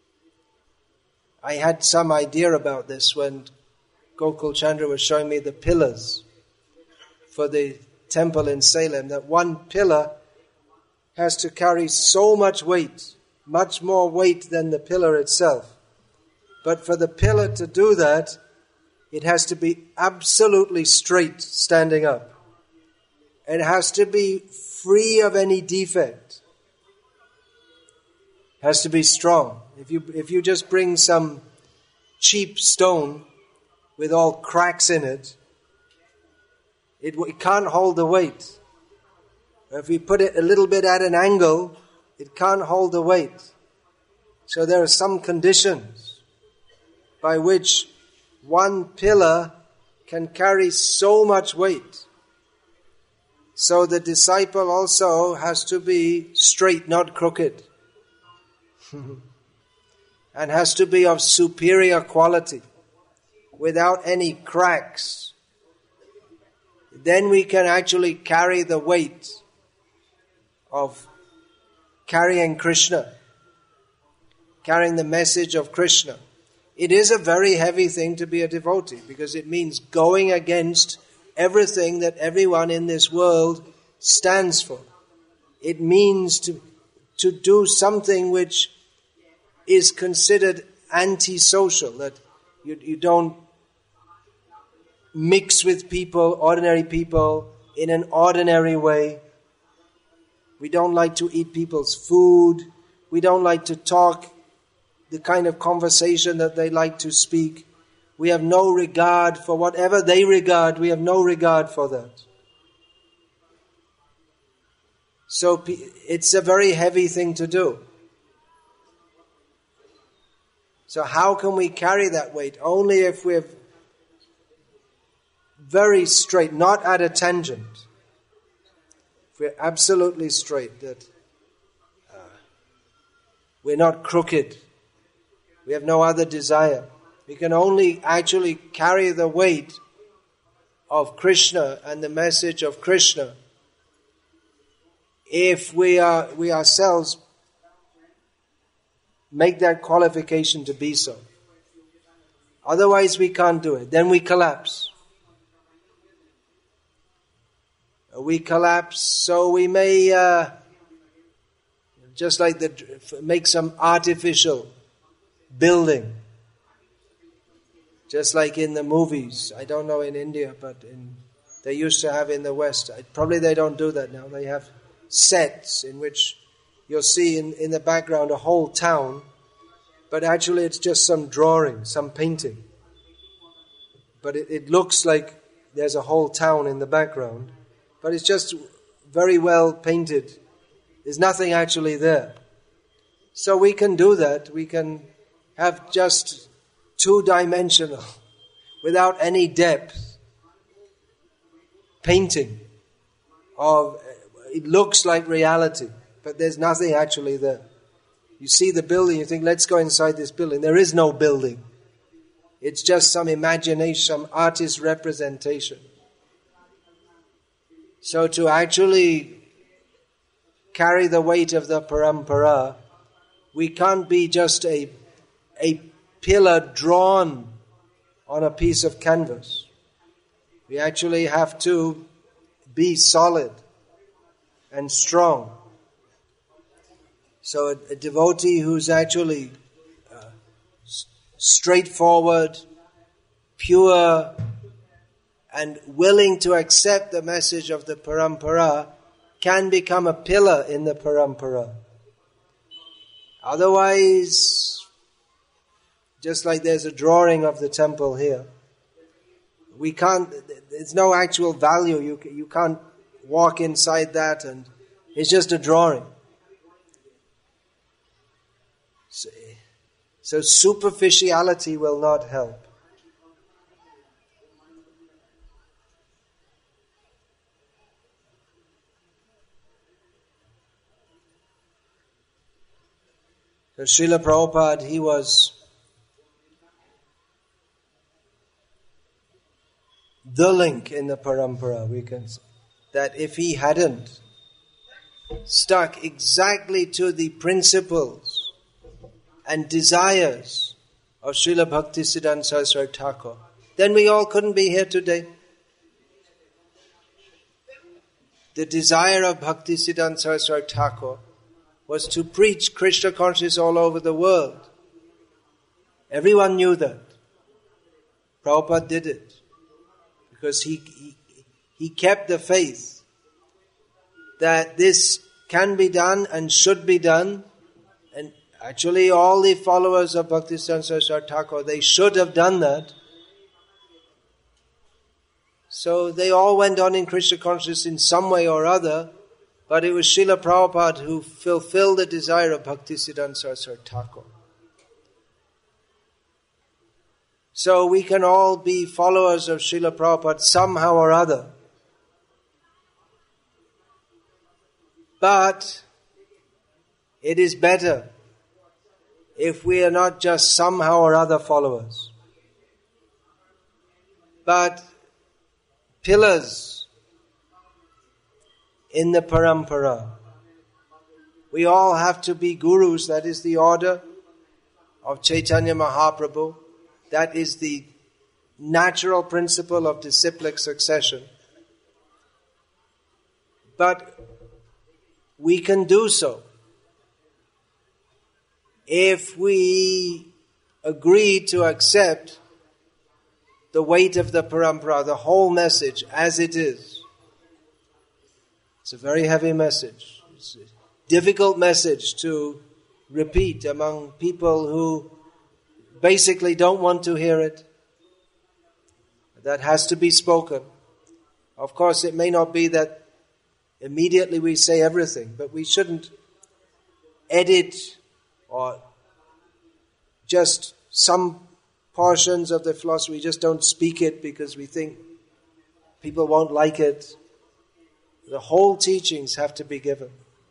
I had some idea about this when Gokul Chandra was showing me the pillars for the temple in Salem, that one pillar has to carry so much weight, much more weight than the pillar itself. But for the pillar to do that, it has to be absolutely straight standing up. It has to be free of any defect. It has to be strong. If you just bring some cheap stone with all cracks in it, it can't hold the weight. If we put it a little bit at an angle, it can't hold the weight. So there are some conditions by which one pillar can carry so much weight. So the disciple also has to be straight, not crooked. And has to be of superior quality, without any cracks. Then we can actually carry the weight of carrying Krishna, carrying the message of Krishna. It is a very heavy thing to be a devotee, because it means going against everything that everyone in this world stands for. It means to do something which is considered antisocial, that you don't mix with people, ordinary people, in an ordinary way. We don't like to eat people's food. We don't like to talk the kind of conversation that they like to speak. We have no regard for whatever they regard. We have no regard for that. So it's a very heavy thing to do. So how can we carry that weight? Only if we're very straight, not at a tangent. If we're absolutely straight, that we're not crooked. We have no other desire. We can only actually carry the weight of Krishna and the message of Krishna if we ourselves make that qualification to be so. Otherwise we can't do it. Then we collapse. We collapse, so we may just like make some artificial building. Just like in the movies. I don't know in India, but they used to have in the West. Probably they don't do that now. They have sets in which you'll see in the background a whole town, but actually it's just some drawing, some painting. But it looks like there's a whole town in the background, but it's just very well painted. There's nothing actually there. So we can do that. We can have just two-dimensional, without any depth, painting of, it looks like reality, but there's nothing actually there. You see the building, you think, let's go inside this building. There is no building. It's just some imagination, some artist's representation. So to actually carry the weight of the parampara, we can't be just a pillar drawn on a piece of canvas. We actually have to be solid and strong. So a devotee who's actually straightforward, pure, and willing to accept the message of the parampara can become a pillar in the parampara. Otherwise, just like there's a drawing of the temple here, there's no actual value. You can't walk inside that, and it's just a drawing. So superficiality will not help. So Srila Prabhupada, he was the link in the parampara, we can say. That if he hadn't stuck exactly to the principles and desires of Srila Bhaktisiddhanta Saraswati Thakur, then we all couldn't be here today. the desire of Bhaktisiddhanta Saraswati Thakur was to preach Krishna consciousness all over the world. Everyone knew that. Prabhupada did it because he kept the faith that this can be done and should be done. And actually all the followers of Bhaktisiddhanta Saraswati Thakur, they should have done that. So they all went on in Krishna consciousness in some way or other, but it was Srila Prabhupada who fulfilled the desire of Bhaktisiddhanta Saraswati Thakur. So we can all be followers of Srila Prabhupada somehow or other. But it is better if we are not just somehow or other followers, but pillars in the parampara. We all have to be gurus. That is the order of Chaitanya Mahaprabhu. That is the natural principle of disciplic succession. But we can do so if we agree to accept the weight of the parampara, the whole message as it is. It's a very heavy message. It's a difficult message to repeat among people who basically don't want to hear it. That has to be spoken. Of course, it may not be that immediately we say everything, but we shouldn't edit or just some portions of the philosophy, we just don't speak it because we think people won't like it. The whole teachings have to be given.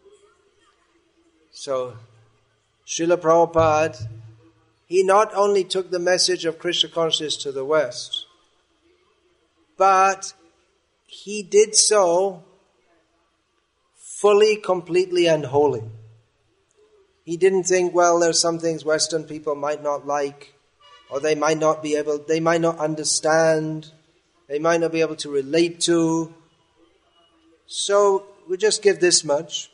So, Srila Prabhupada, he not only took the message of Krishna consciousness to the West, but he did so fully, completely and wholly. He didn't think, well, there's some things Western people might not like, or they might not understand, they might not be able to relate to. So we just give this much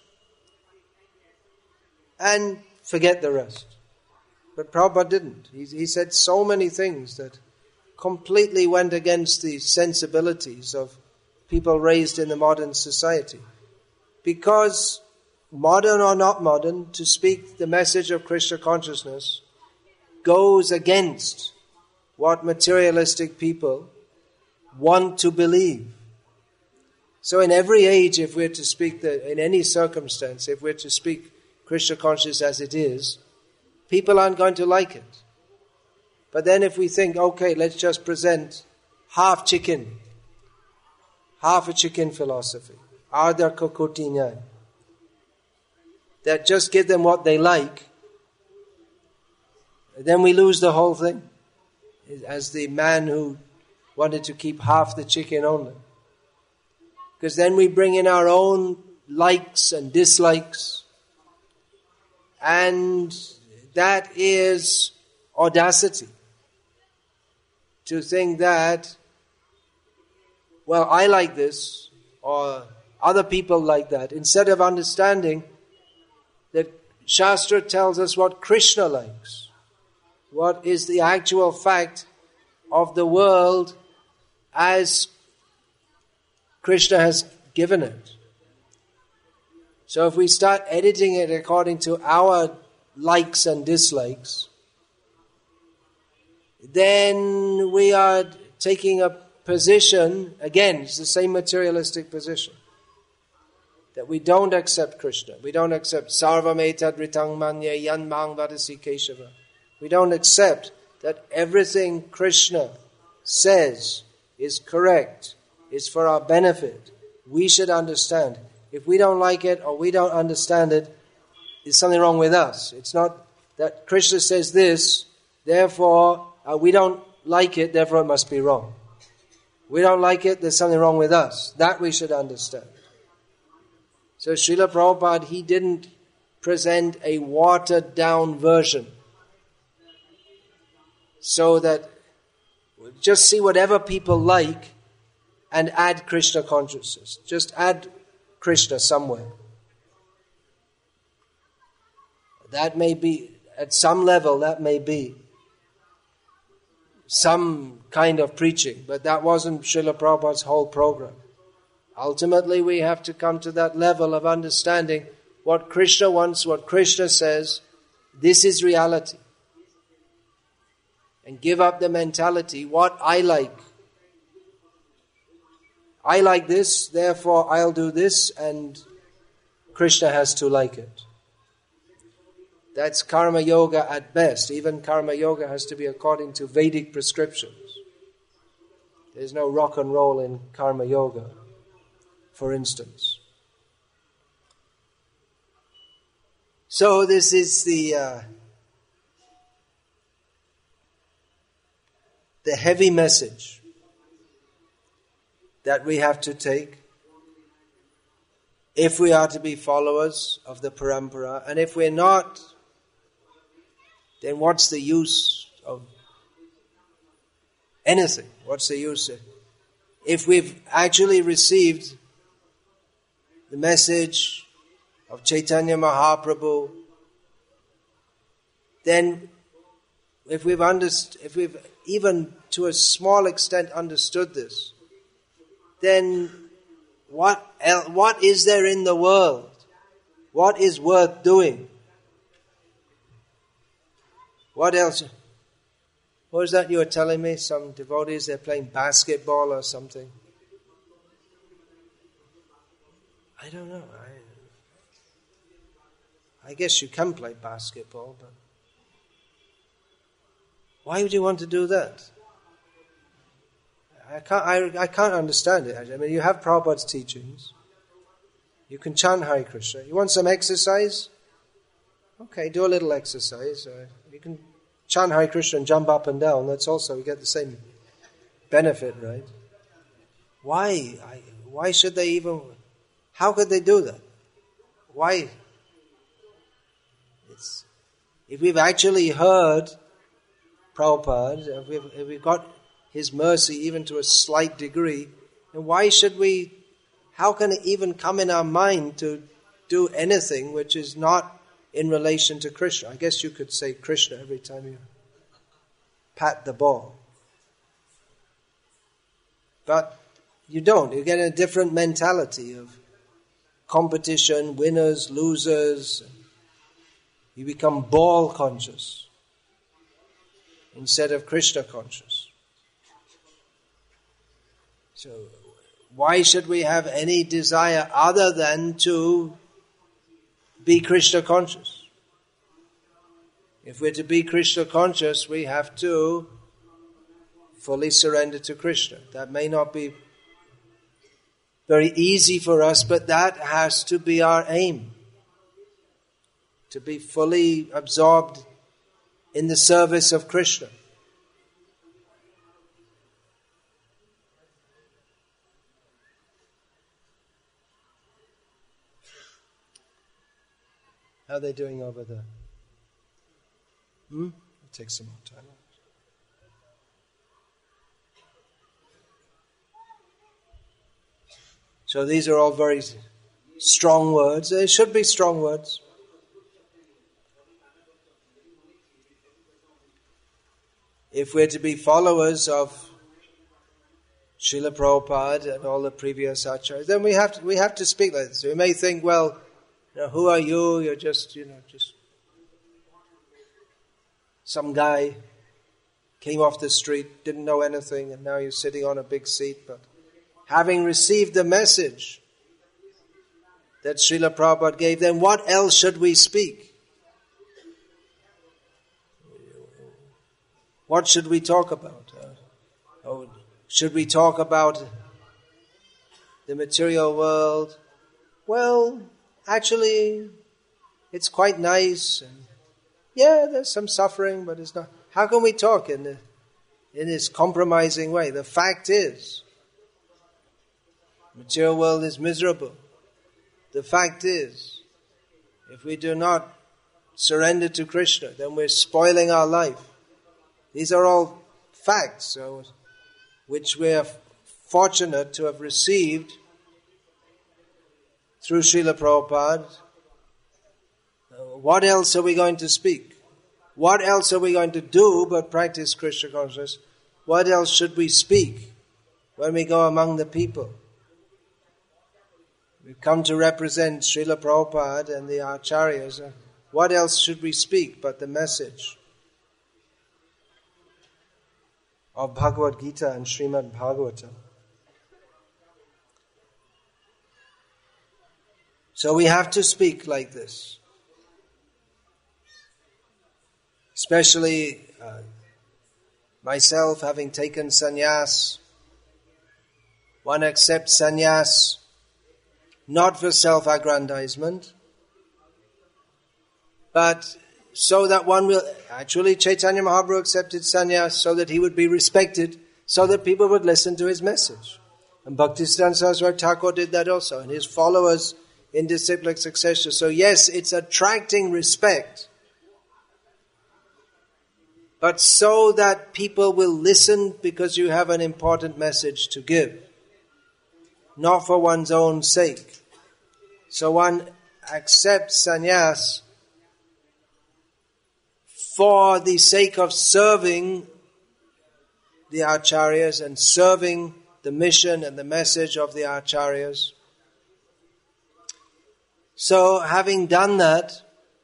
and forget the rest. But Prabhupada didn't. He said so many things that completely went against the sensibilities of people raised in the modern society. Because modern or not modern, to speak the message of Krishna consciousness goes against what materialistic people want to believe. So in every age, if we're to speak in any circumstance, if we're to speak Krishna consciousness as it is, people aren't going to like it. But then if we think, okay, let's just present half a chicken philosophy, Ardha Kokoti Nyaya, that just give them what they like, then we lose the whole thing. As the man who wanted to keep half the chicken only. Because then we bring in our own likes and dislikes. And that is audacity. To think that, well, I like this, or other people like that, instead of understanding that Shastra tells us what Krishna likes. What is the actual fact of the world as Krishna has given it. So if we start editing it according to our likes and dislikes, then we are taking a position, again, it's the same materialistic position, that we don't accept Krishna. We don't accept Sarvam etad ritang manya yan mang vadasi Keshava. We don't accept that everything Krishna says is correct, is for our benefit. We should understand. If we don't like it or we don't understand it, there's something wrong with us. It's not that Krishna says this, therefore we don't like it, therefore it must be wrong. We don't like it, there's something wrong with us. That we should understand. So Srila Prabhupada, he didn't present a watered down version. So that just see whatever people like and add Krishna consciousness. Just add Krishna somewhere. That may be, at some level, that may be some kind of preaching, but that wasn't Srila Prabhupada's whole program. Ultimately, we have to come to that level of understanding what Krishna wants, what Krishna says, this is reality. And give up the mentality, what I like. I like this, therefore I'll do this, and Krishna has to like it. That's karma yoga at best. Even karma yoga has to be according to Vedic prescriptions. There's no rock and roll in karma yoga, for instance. So this is the heavy message that we have to take if we are to be followers of the parampara. And if we're not, then what's the use of anything? What's the use? If we've actually received the message of Chaitanya Mahaprabhu, then if we've even to a small extent understood this, then what is there in the world? What is worth doing? What else? What was that you were telling me? Some devotees, they're playing basketball or something. I don't know. I guess you can play basketball, but why would you want to do that? I can't understand it. I mean, you have Prabhupada's teachings. You can chant Hare Krishna. You want some exercise? Okay, do a little exercise. You can chant Hare Krishna and jump up and down. That's also, you get the same benefit, right? Why? Why should they even... How could they do that? Why? If we've actually heard Prabhupada, if we've got his mercy even to a slight degree, then why should we... How can it even come in our mind to do anything which is not in relation to Krishna? I guess you could say Krishna every time you pat the ball. But you don't. You get a different mentality of competition, winners, losers. You become ball conscious instead of Krishna conscious. So why should we have any desire other than to be Krishna conscious? If we're to be Krishna conscious, we have to fully surrender to Krishna. That may not be very easy for us, but that has to be our aim. To be fully absorbed in the service of Krishna. How are they doing over there? It'll take some more time. So these are all very strong words. They should be strong words. If we're to be followers of Srila Prabhupada and all the previous acharyas, then we have to speak like this. We may think, well, who are you? You're just some guy came off the street, didn't know anything, and now you're sitting on a big seat. But having received the message that Srila Prabhupada gave, then what else should we speak? What should we talk about? Should we talk about the material world? Well, actually, it's quite nice. And yeah, there's some suffering, but it's not. How can we talk in this compromising way? The fact is, the material world is miserable. The fact is, if we do not surrender to Krishna, then we're spoiling our life. These are all facts, which we are fortunate to have received through Srila Prabhupada, what else are we going to speak? What else are we going to do but practice Krishna consciousness? What else should we speak when we go among the people? We've come to represent Srila Prabhupada and the Acharyas. What else should we speak but the message of Bhagavad Gita and Srimad Bhagavatam? So we have to speak like this. Especially myself having taken sannyas. One accepts sannyas not for self-aggrandizement, but so that one will... Actually, Chaitanya Mahaprabhu accepted sannyas so that he would be respected, so that people would listen to his message. And Bhaktisiddhanta Saraswati Thakur did that also, and his followers in disciplic succession. So yes, it's attracting respect, but so that people will listen because you have an important message to give, not for one's own sake. So one accepts sannyas for the sake of serving the acharyas and serving the mission and the message of the acharyas. So having done that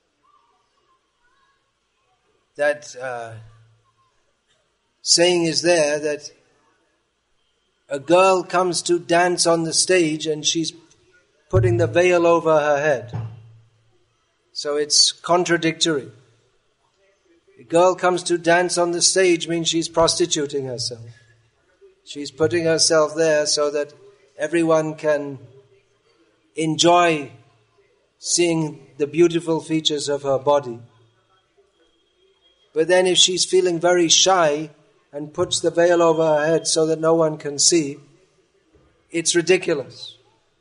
saying is there that a girl comes to dance on the stage and she's putting the veil over her head. So it's contradictory. A girl comes to dance on the stage means she's prostituting herself. She's putting herself there so that everyone can enjoy seeing the beautiful features of her body. But then if she's feeling very shy and puts the veil over her head so that no one can see, it's ridiculous.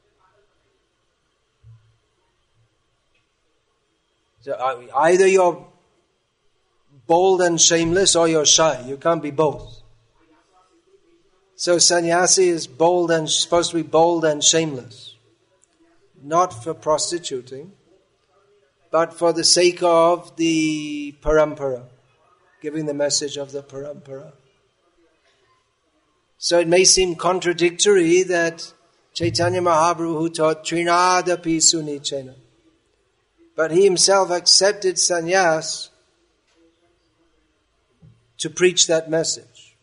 So either you're bold and shameless or you're shy. You can't be both. So sannyasi is bold and supposed to be bold and shameless. Not for prostituting, but for the sake of the parampara, giving the message of the parampara. So it may seem contradictory that Chaitanya Mahaprabhu, who taught Trinadapi Sunichena, but he himself accepted sannyas to preach that message.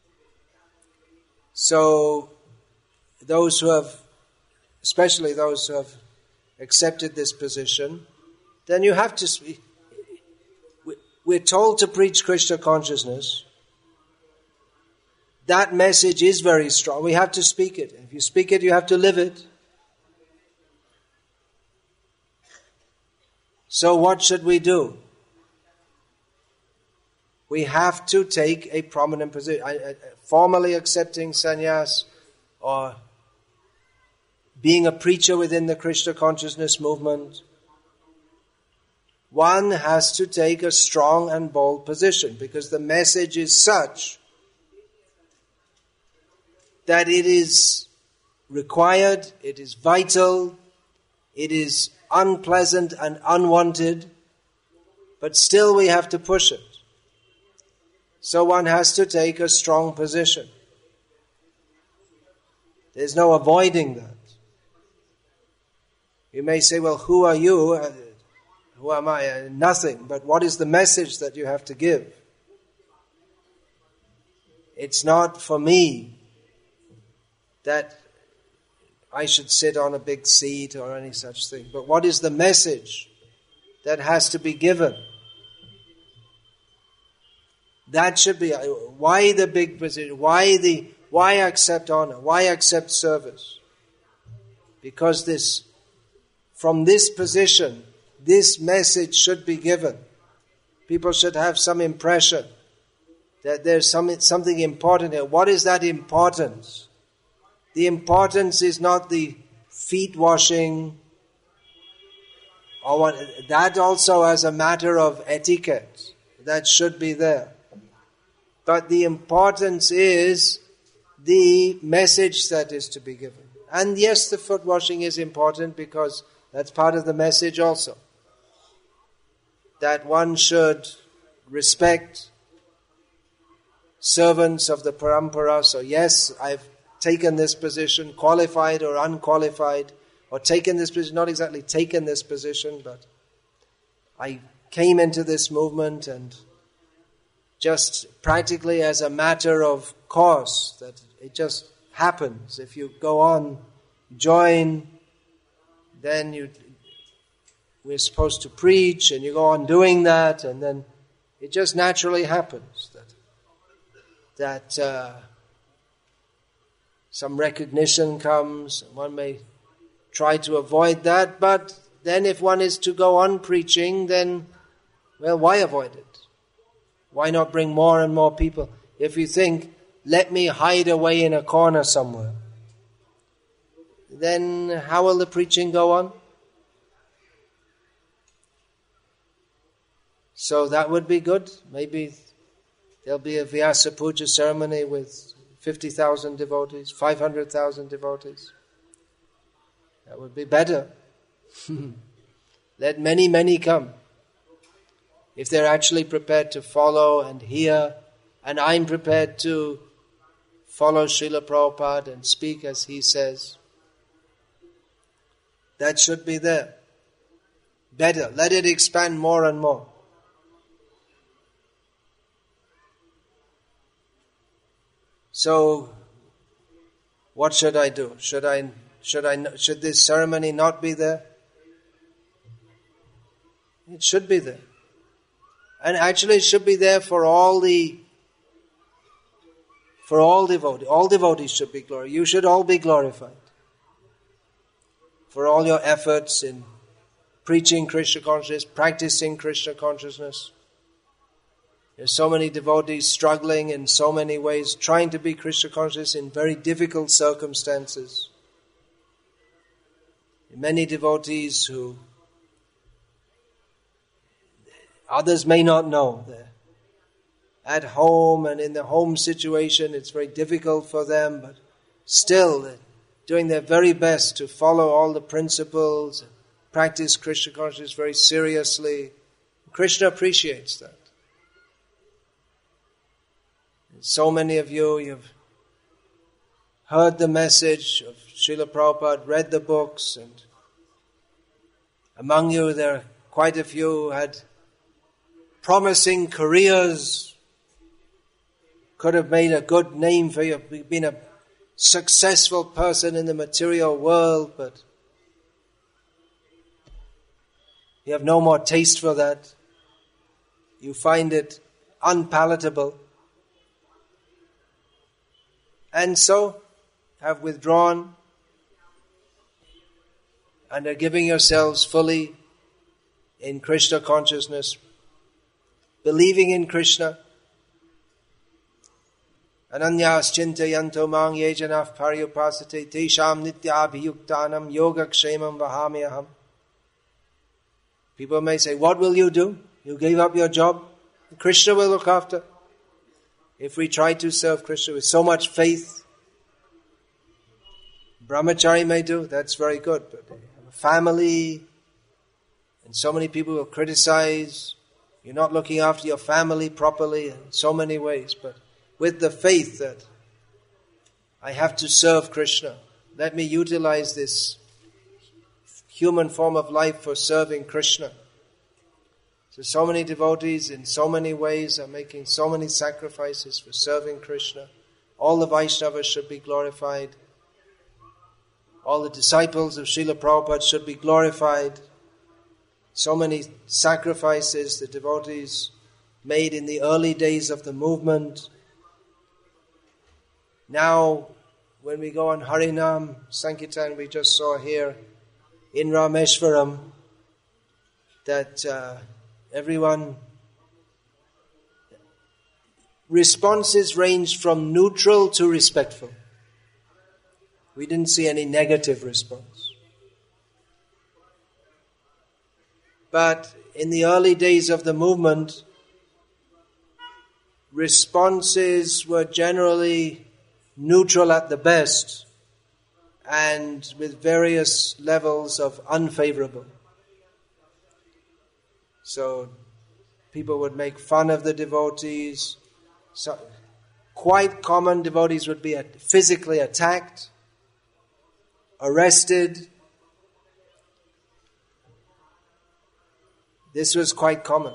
So those who have, especially those who have accepted this position, then you have to... We're told to preach Krishna consciousness. That message is very strong. We have to speak it. If you speak it, you have to live it. So what should we do? We have to take a prominent position. Formally accepting sannyas or being a preacher within the Krishna consciousness movement, one has to take a strong and bold position because the message is such that it is required, it is vital, it is unpleasant and unwanted, but still we have to push it. So one has to take a strong position. There's no avoiding that. You may say, well, who are you? Who am I? Nothing. But what is the message that you have to give? It's not for me that I should sit on a big seat or any such thing. But what is the message that has to be given? That should be, why the big position? Why accept honor? Why accept service? Because from this position, this message should be given. People should have some impression that there's something important here. What is that importance? The importance is not the feet washing, or that also as a matter of etiquette. That should be there. But the importance is the message that is to be given. And yes, the foot washing is important because that's part of the message also. That one should respect servants of the parampara. So yes, I've taken this position, qualified or unqualified, or taken this position, not exactly taken this position, but I came into this movement and just practically as a matter of course, that it just happens. If you go on, join, then we're supposed to preach, and you go on doing that, and then it just naturally happens that some recognition comes, and one may try to avoid that, but then if one is to go on preaching, then, well, why avoid it? Why not bring more and more people? If you think, let me hide away in a corner somewhere, then how will the preaching go on? So that would be good. Maybe there'll be a Vyasa Puja ceremony with 50,000 devotees, 500,000 devotees. That would be better. Let many, many come. If they're actually prepared to follow and hear, and I'm prepared to follow Srila Prabhupada and speak as he says, that should be there. Better. Let it expand more and more. So, what should I do? Should this ceremony not be there? It should be there. And actually it should be there for all devotees. All devotees should be glorified. You should all be glorified for all your efforts in preaching Krishna consciousness, practicing Krishna consciousness. There's so many devotees struggling in so many ways, trying to be Krishna conscious in very difficult circumstances. Many devotees who others may not know. They're at home, and in the home situation it's very difficult for them, but still they're doing their very best to follow all the principles and practice Krishna consciousness very seriously. Krishna appreciates that. And so many of you've heard the message of Srila Prabhupada, read the books, and among you there are quite a few who had promising careers, could have made a good name for you, been a successful person in the material world, but you have no more taste for that. You find it unpalatable. And so have withdrawn and are giving yourselves fully in Krishna consciousness, believing in Krishna. Ananyas chintayanto mang ye janah paryupasate tesham nityabhiyuktanam yogakshemam vahamyaham. People may say, what will you do? You gave up your job? Krishna will look after. If we try to serve Krishna with so much faith, brahmachari may do, that's very good. But you have a family, and so many people will criticize. You're not looking after your family properly in so many ways, but with the faith that I have to serve Krishna. Let me utilize this human form of life for serving Krishna. So many devotees in so many ways are making so many sacrifices for serving Krishna. All the Vaishnavas should be glorified. All the disciples of Srila Prabhupada should be glorified. So many sacrifices the devotees made in the early days of the movement. Now, when we go on Harinam Sankirtan, we just saw here in Rameshwaram that everyone, responses ranged from neutral to respectful. We didn't see any negative response. But in the early days of the movement, responses were generally neutral at the best and with various levels of unfavorable. So people would make fun of the devotees. So, quite common, devotees would be physically attacked, arrested. This was quite common.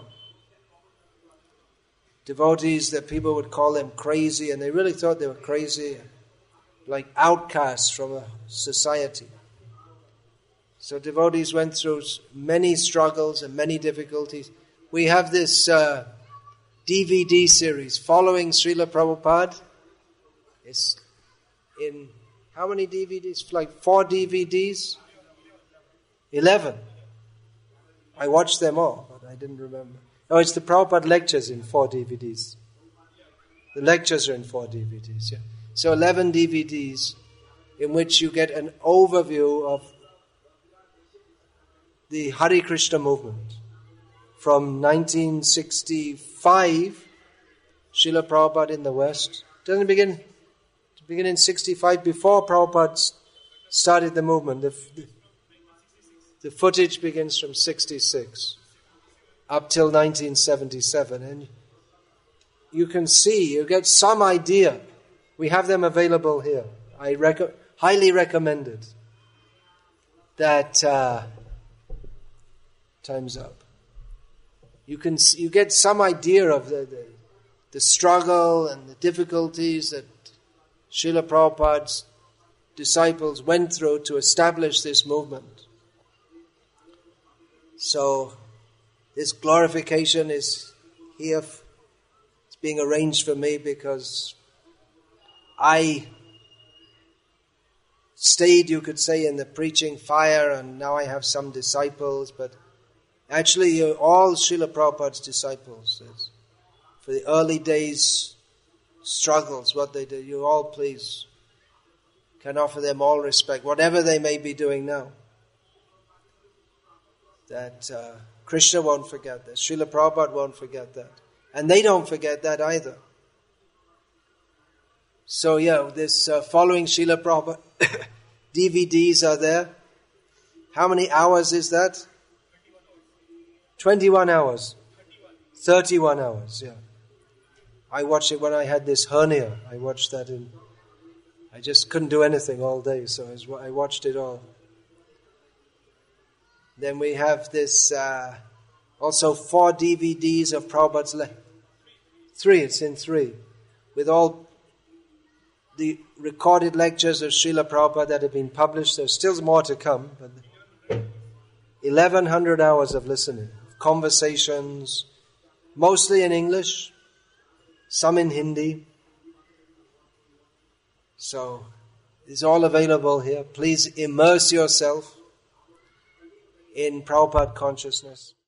Devotees, that people would call them crazy, and they really thought they were crazy, like outcasts from a society. So devotees went through many struggles and many difficulties. We have this DVD series following Srila Prabhupada. It's in how many DVDs? Like 4 DVDs? 11. I watched them all, but I didn't remember. No, it's the Prabhupada lectures in 4 DVDs. The lectures are in 4 DVDs, yeah. So 11 DVDs in which you get an overview of the Hare Krishna movement. From 1965, Srila Prabhupada in the West. Doesn't it begin in 65 before Prabhupada started the movement. The footage begins from 66 up till 1977. And you can see, you get some idea. We have them available here. I highly recommend it. That time's up. You get some idea of the struggle and the difficulties that Srila Prabhupada's disciples went through to establish this movement. So this glorification is here. It's being arranged for me because I stayed, you could say, in the preaching fire, and now I have some disciples, but actually you're all Srila Prabhupada's disciples. For the early days struggles, what they did, you all please can offer them all respect, whatever they may be doing now. That Krishna won't forget that. Srila Prabhupada won't forget that. And they don't forget that either. So this following Srila Prabhupada DVDs are there. How many hours is that? 21 hours. 31 hours, yeah. I watched it when I had this hernia. I watched that I just couldn't do anything all day, so I watched it all. Then we have this, also 4 DVDs of Prabhupada's 3, it's in 3. With all the recorded lectures of Srila Prabhupada that have been published. There's still more to come, but 1,100 hours of listening. Conversations, mostly in English, some in Hindi. So, it's all available here. Please immerse yourself in Prabhupada consciousness.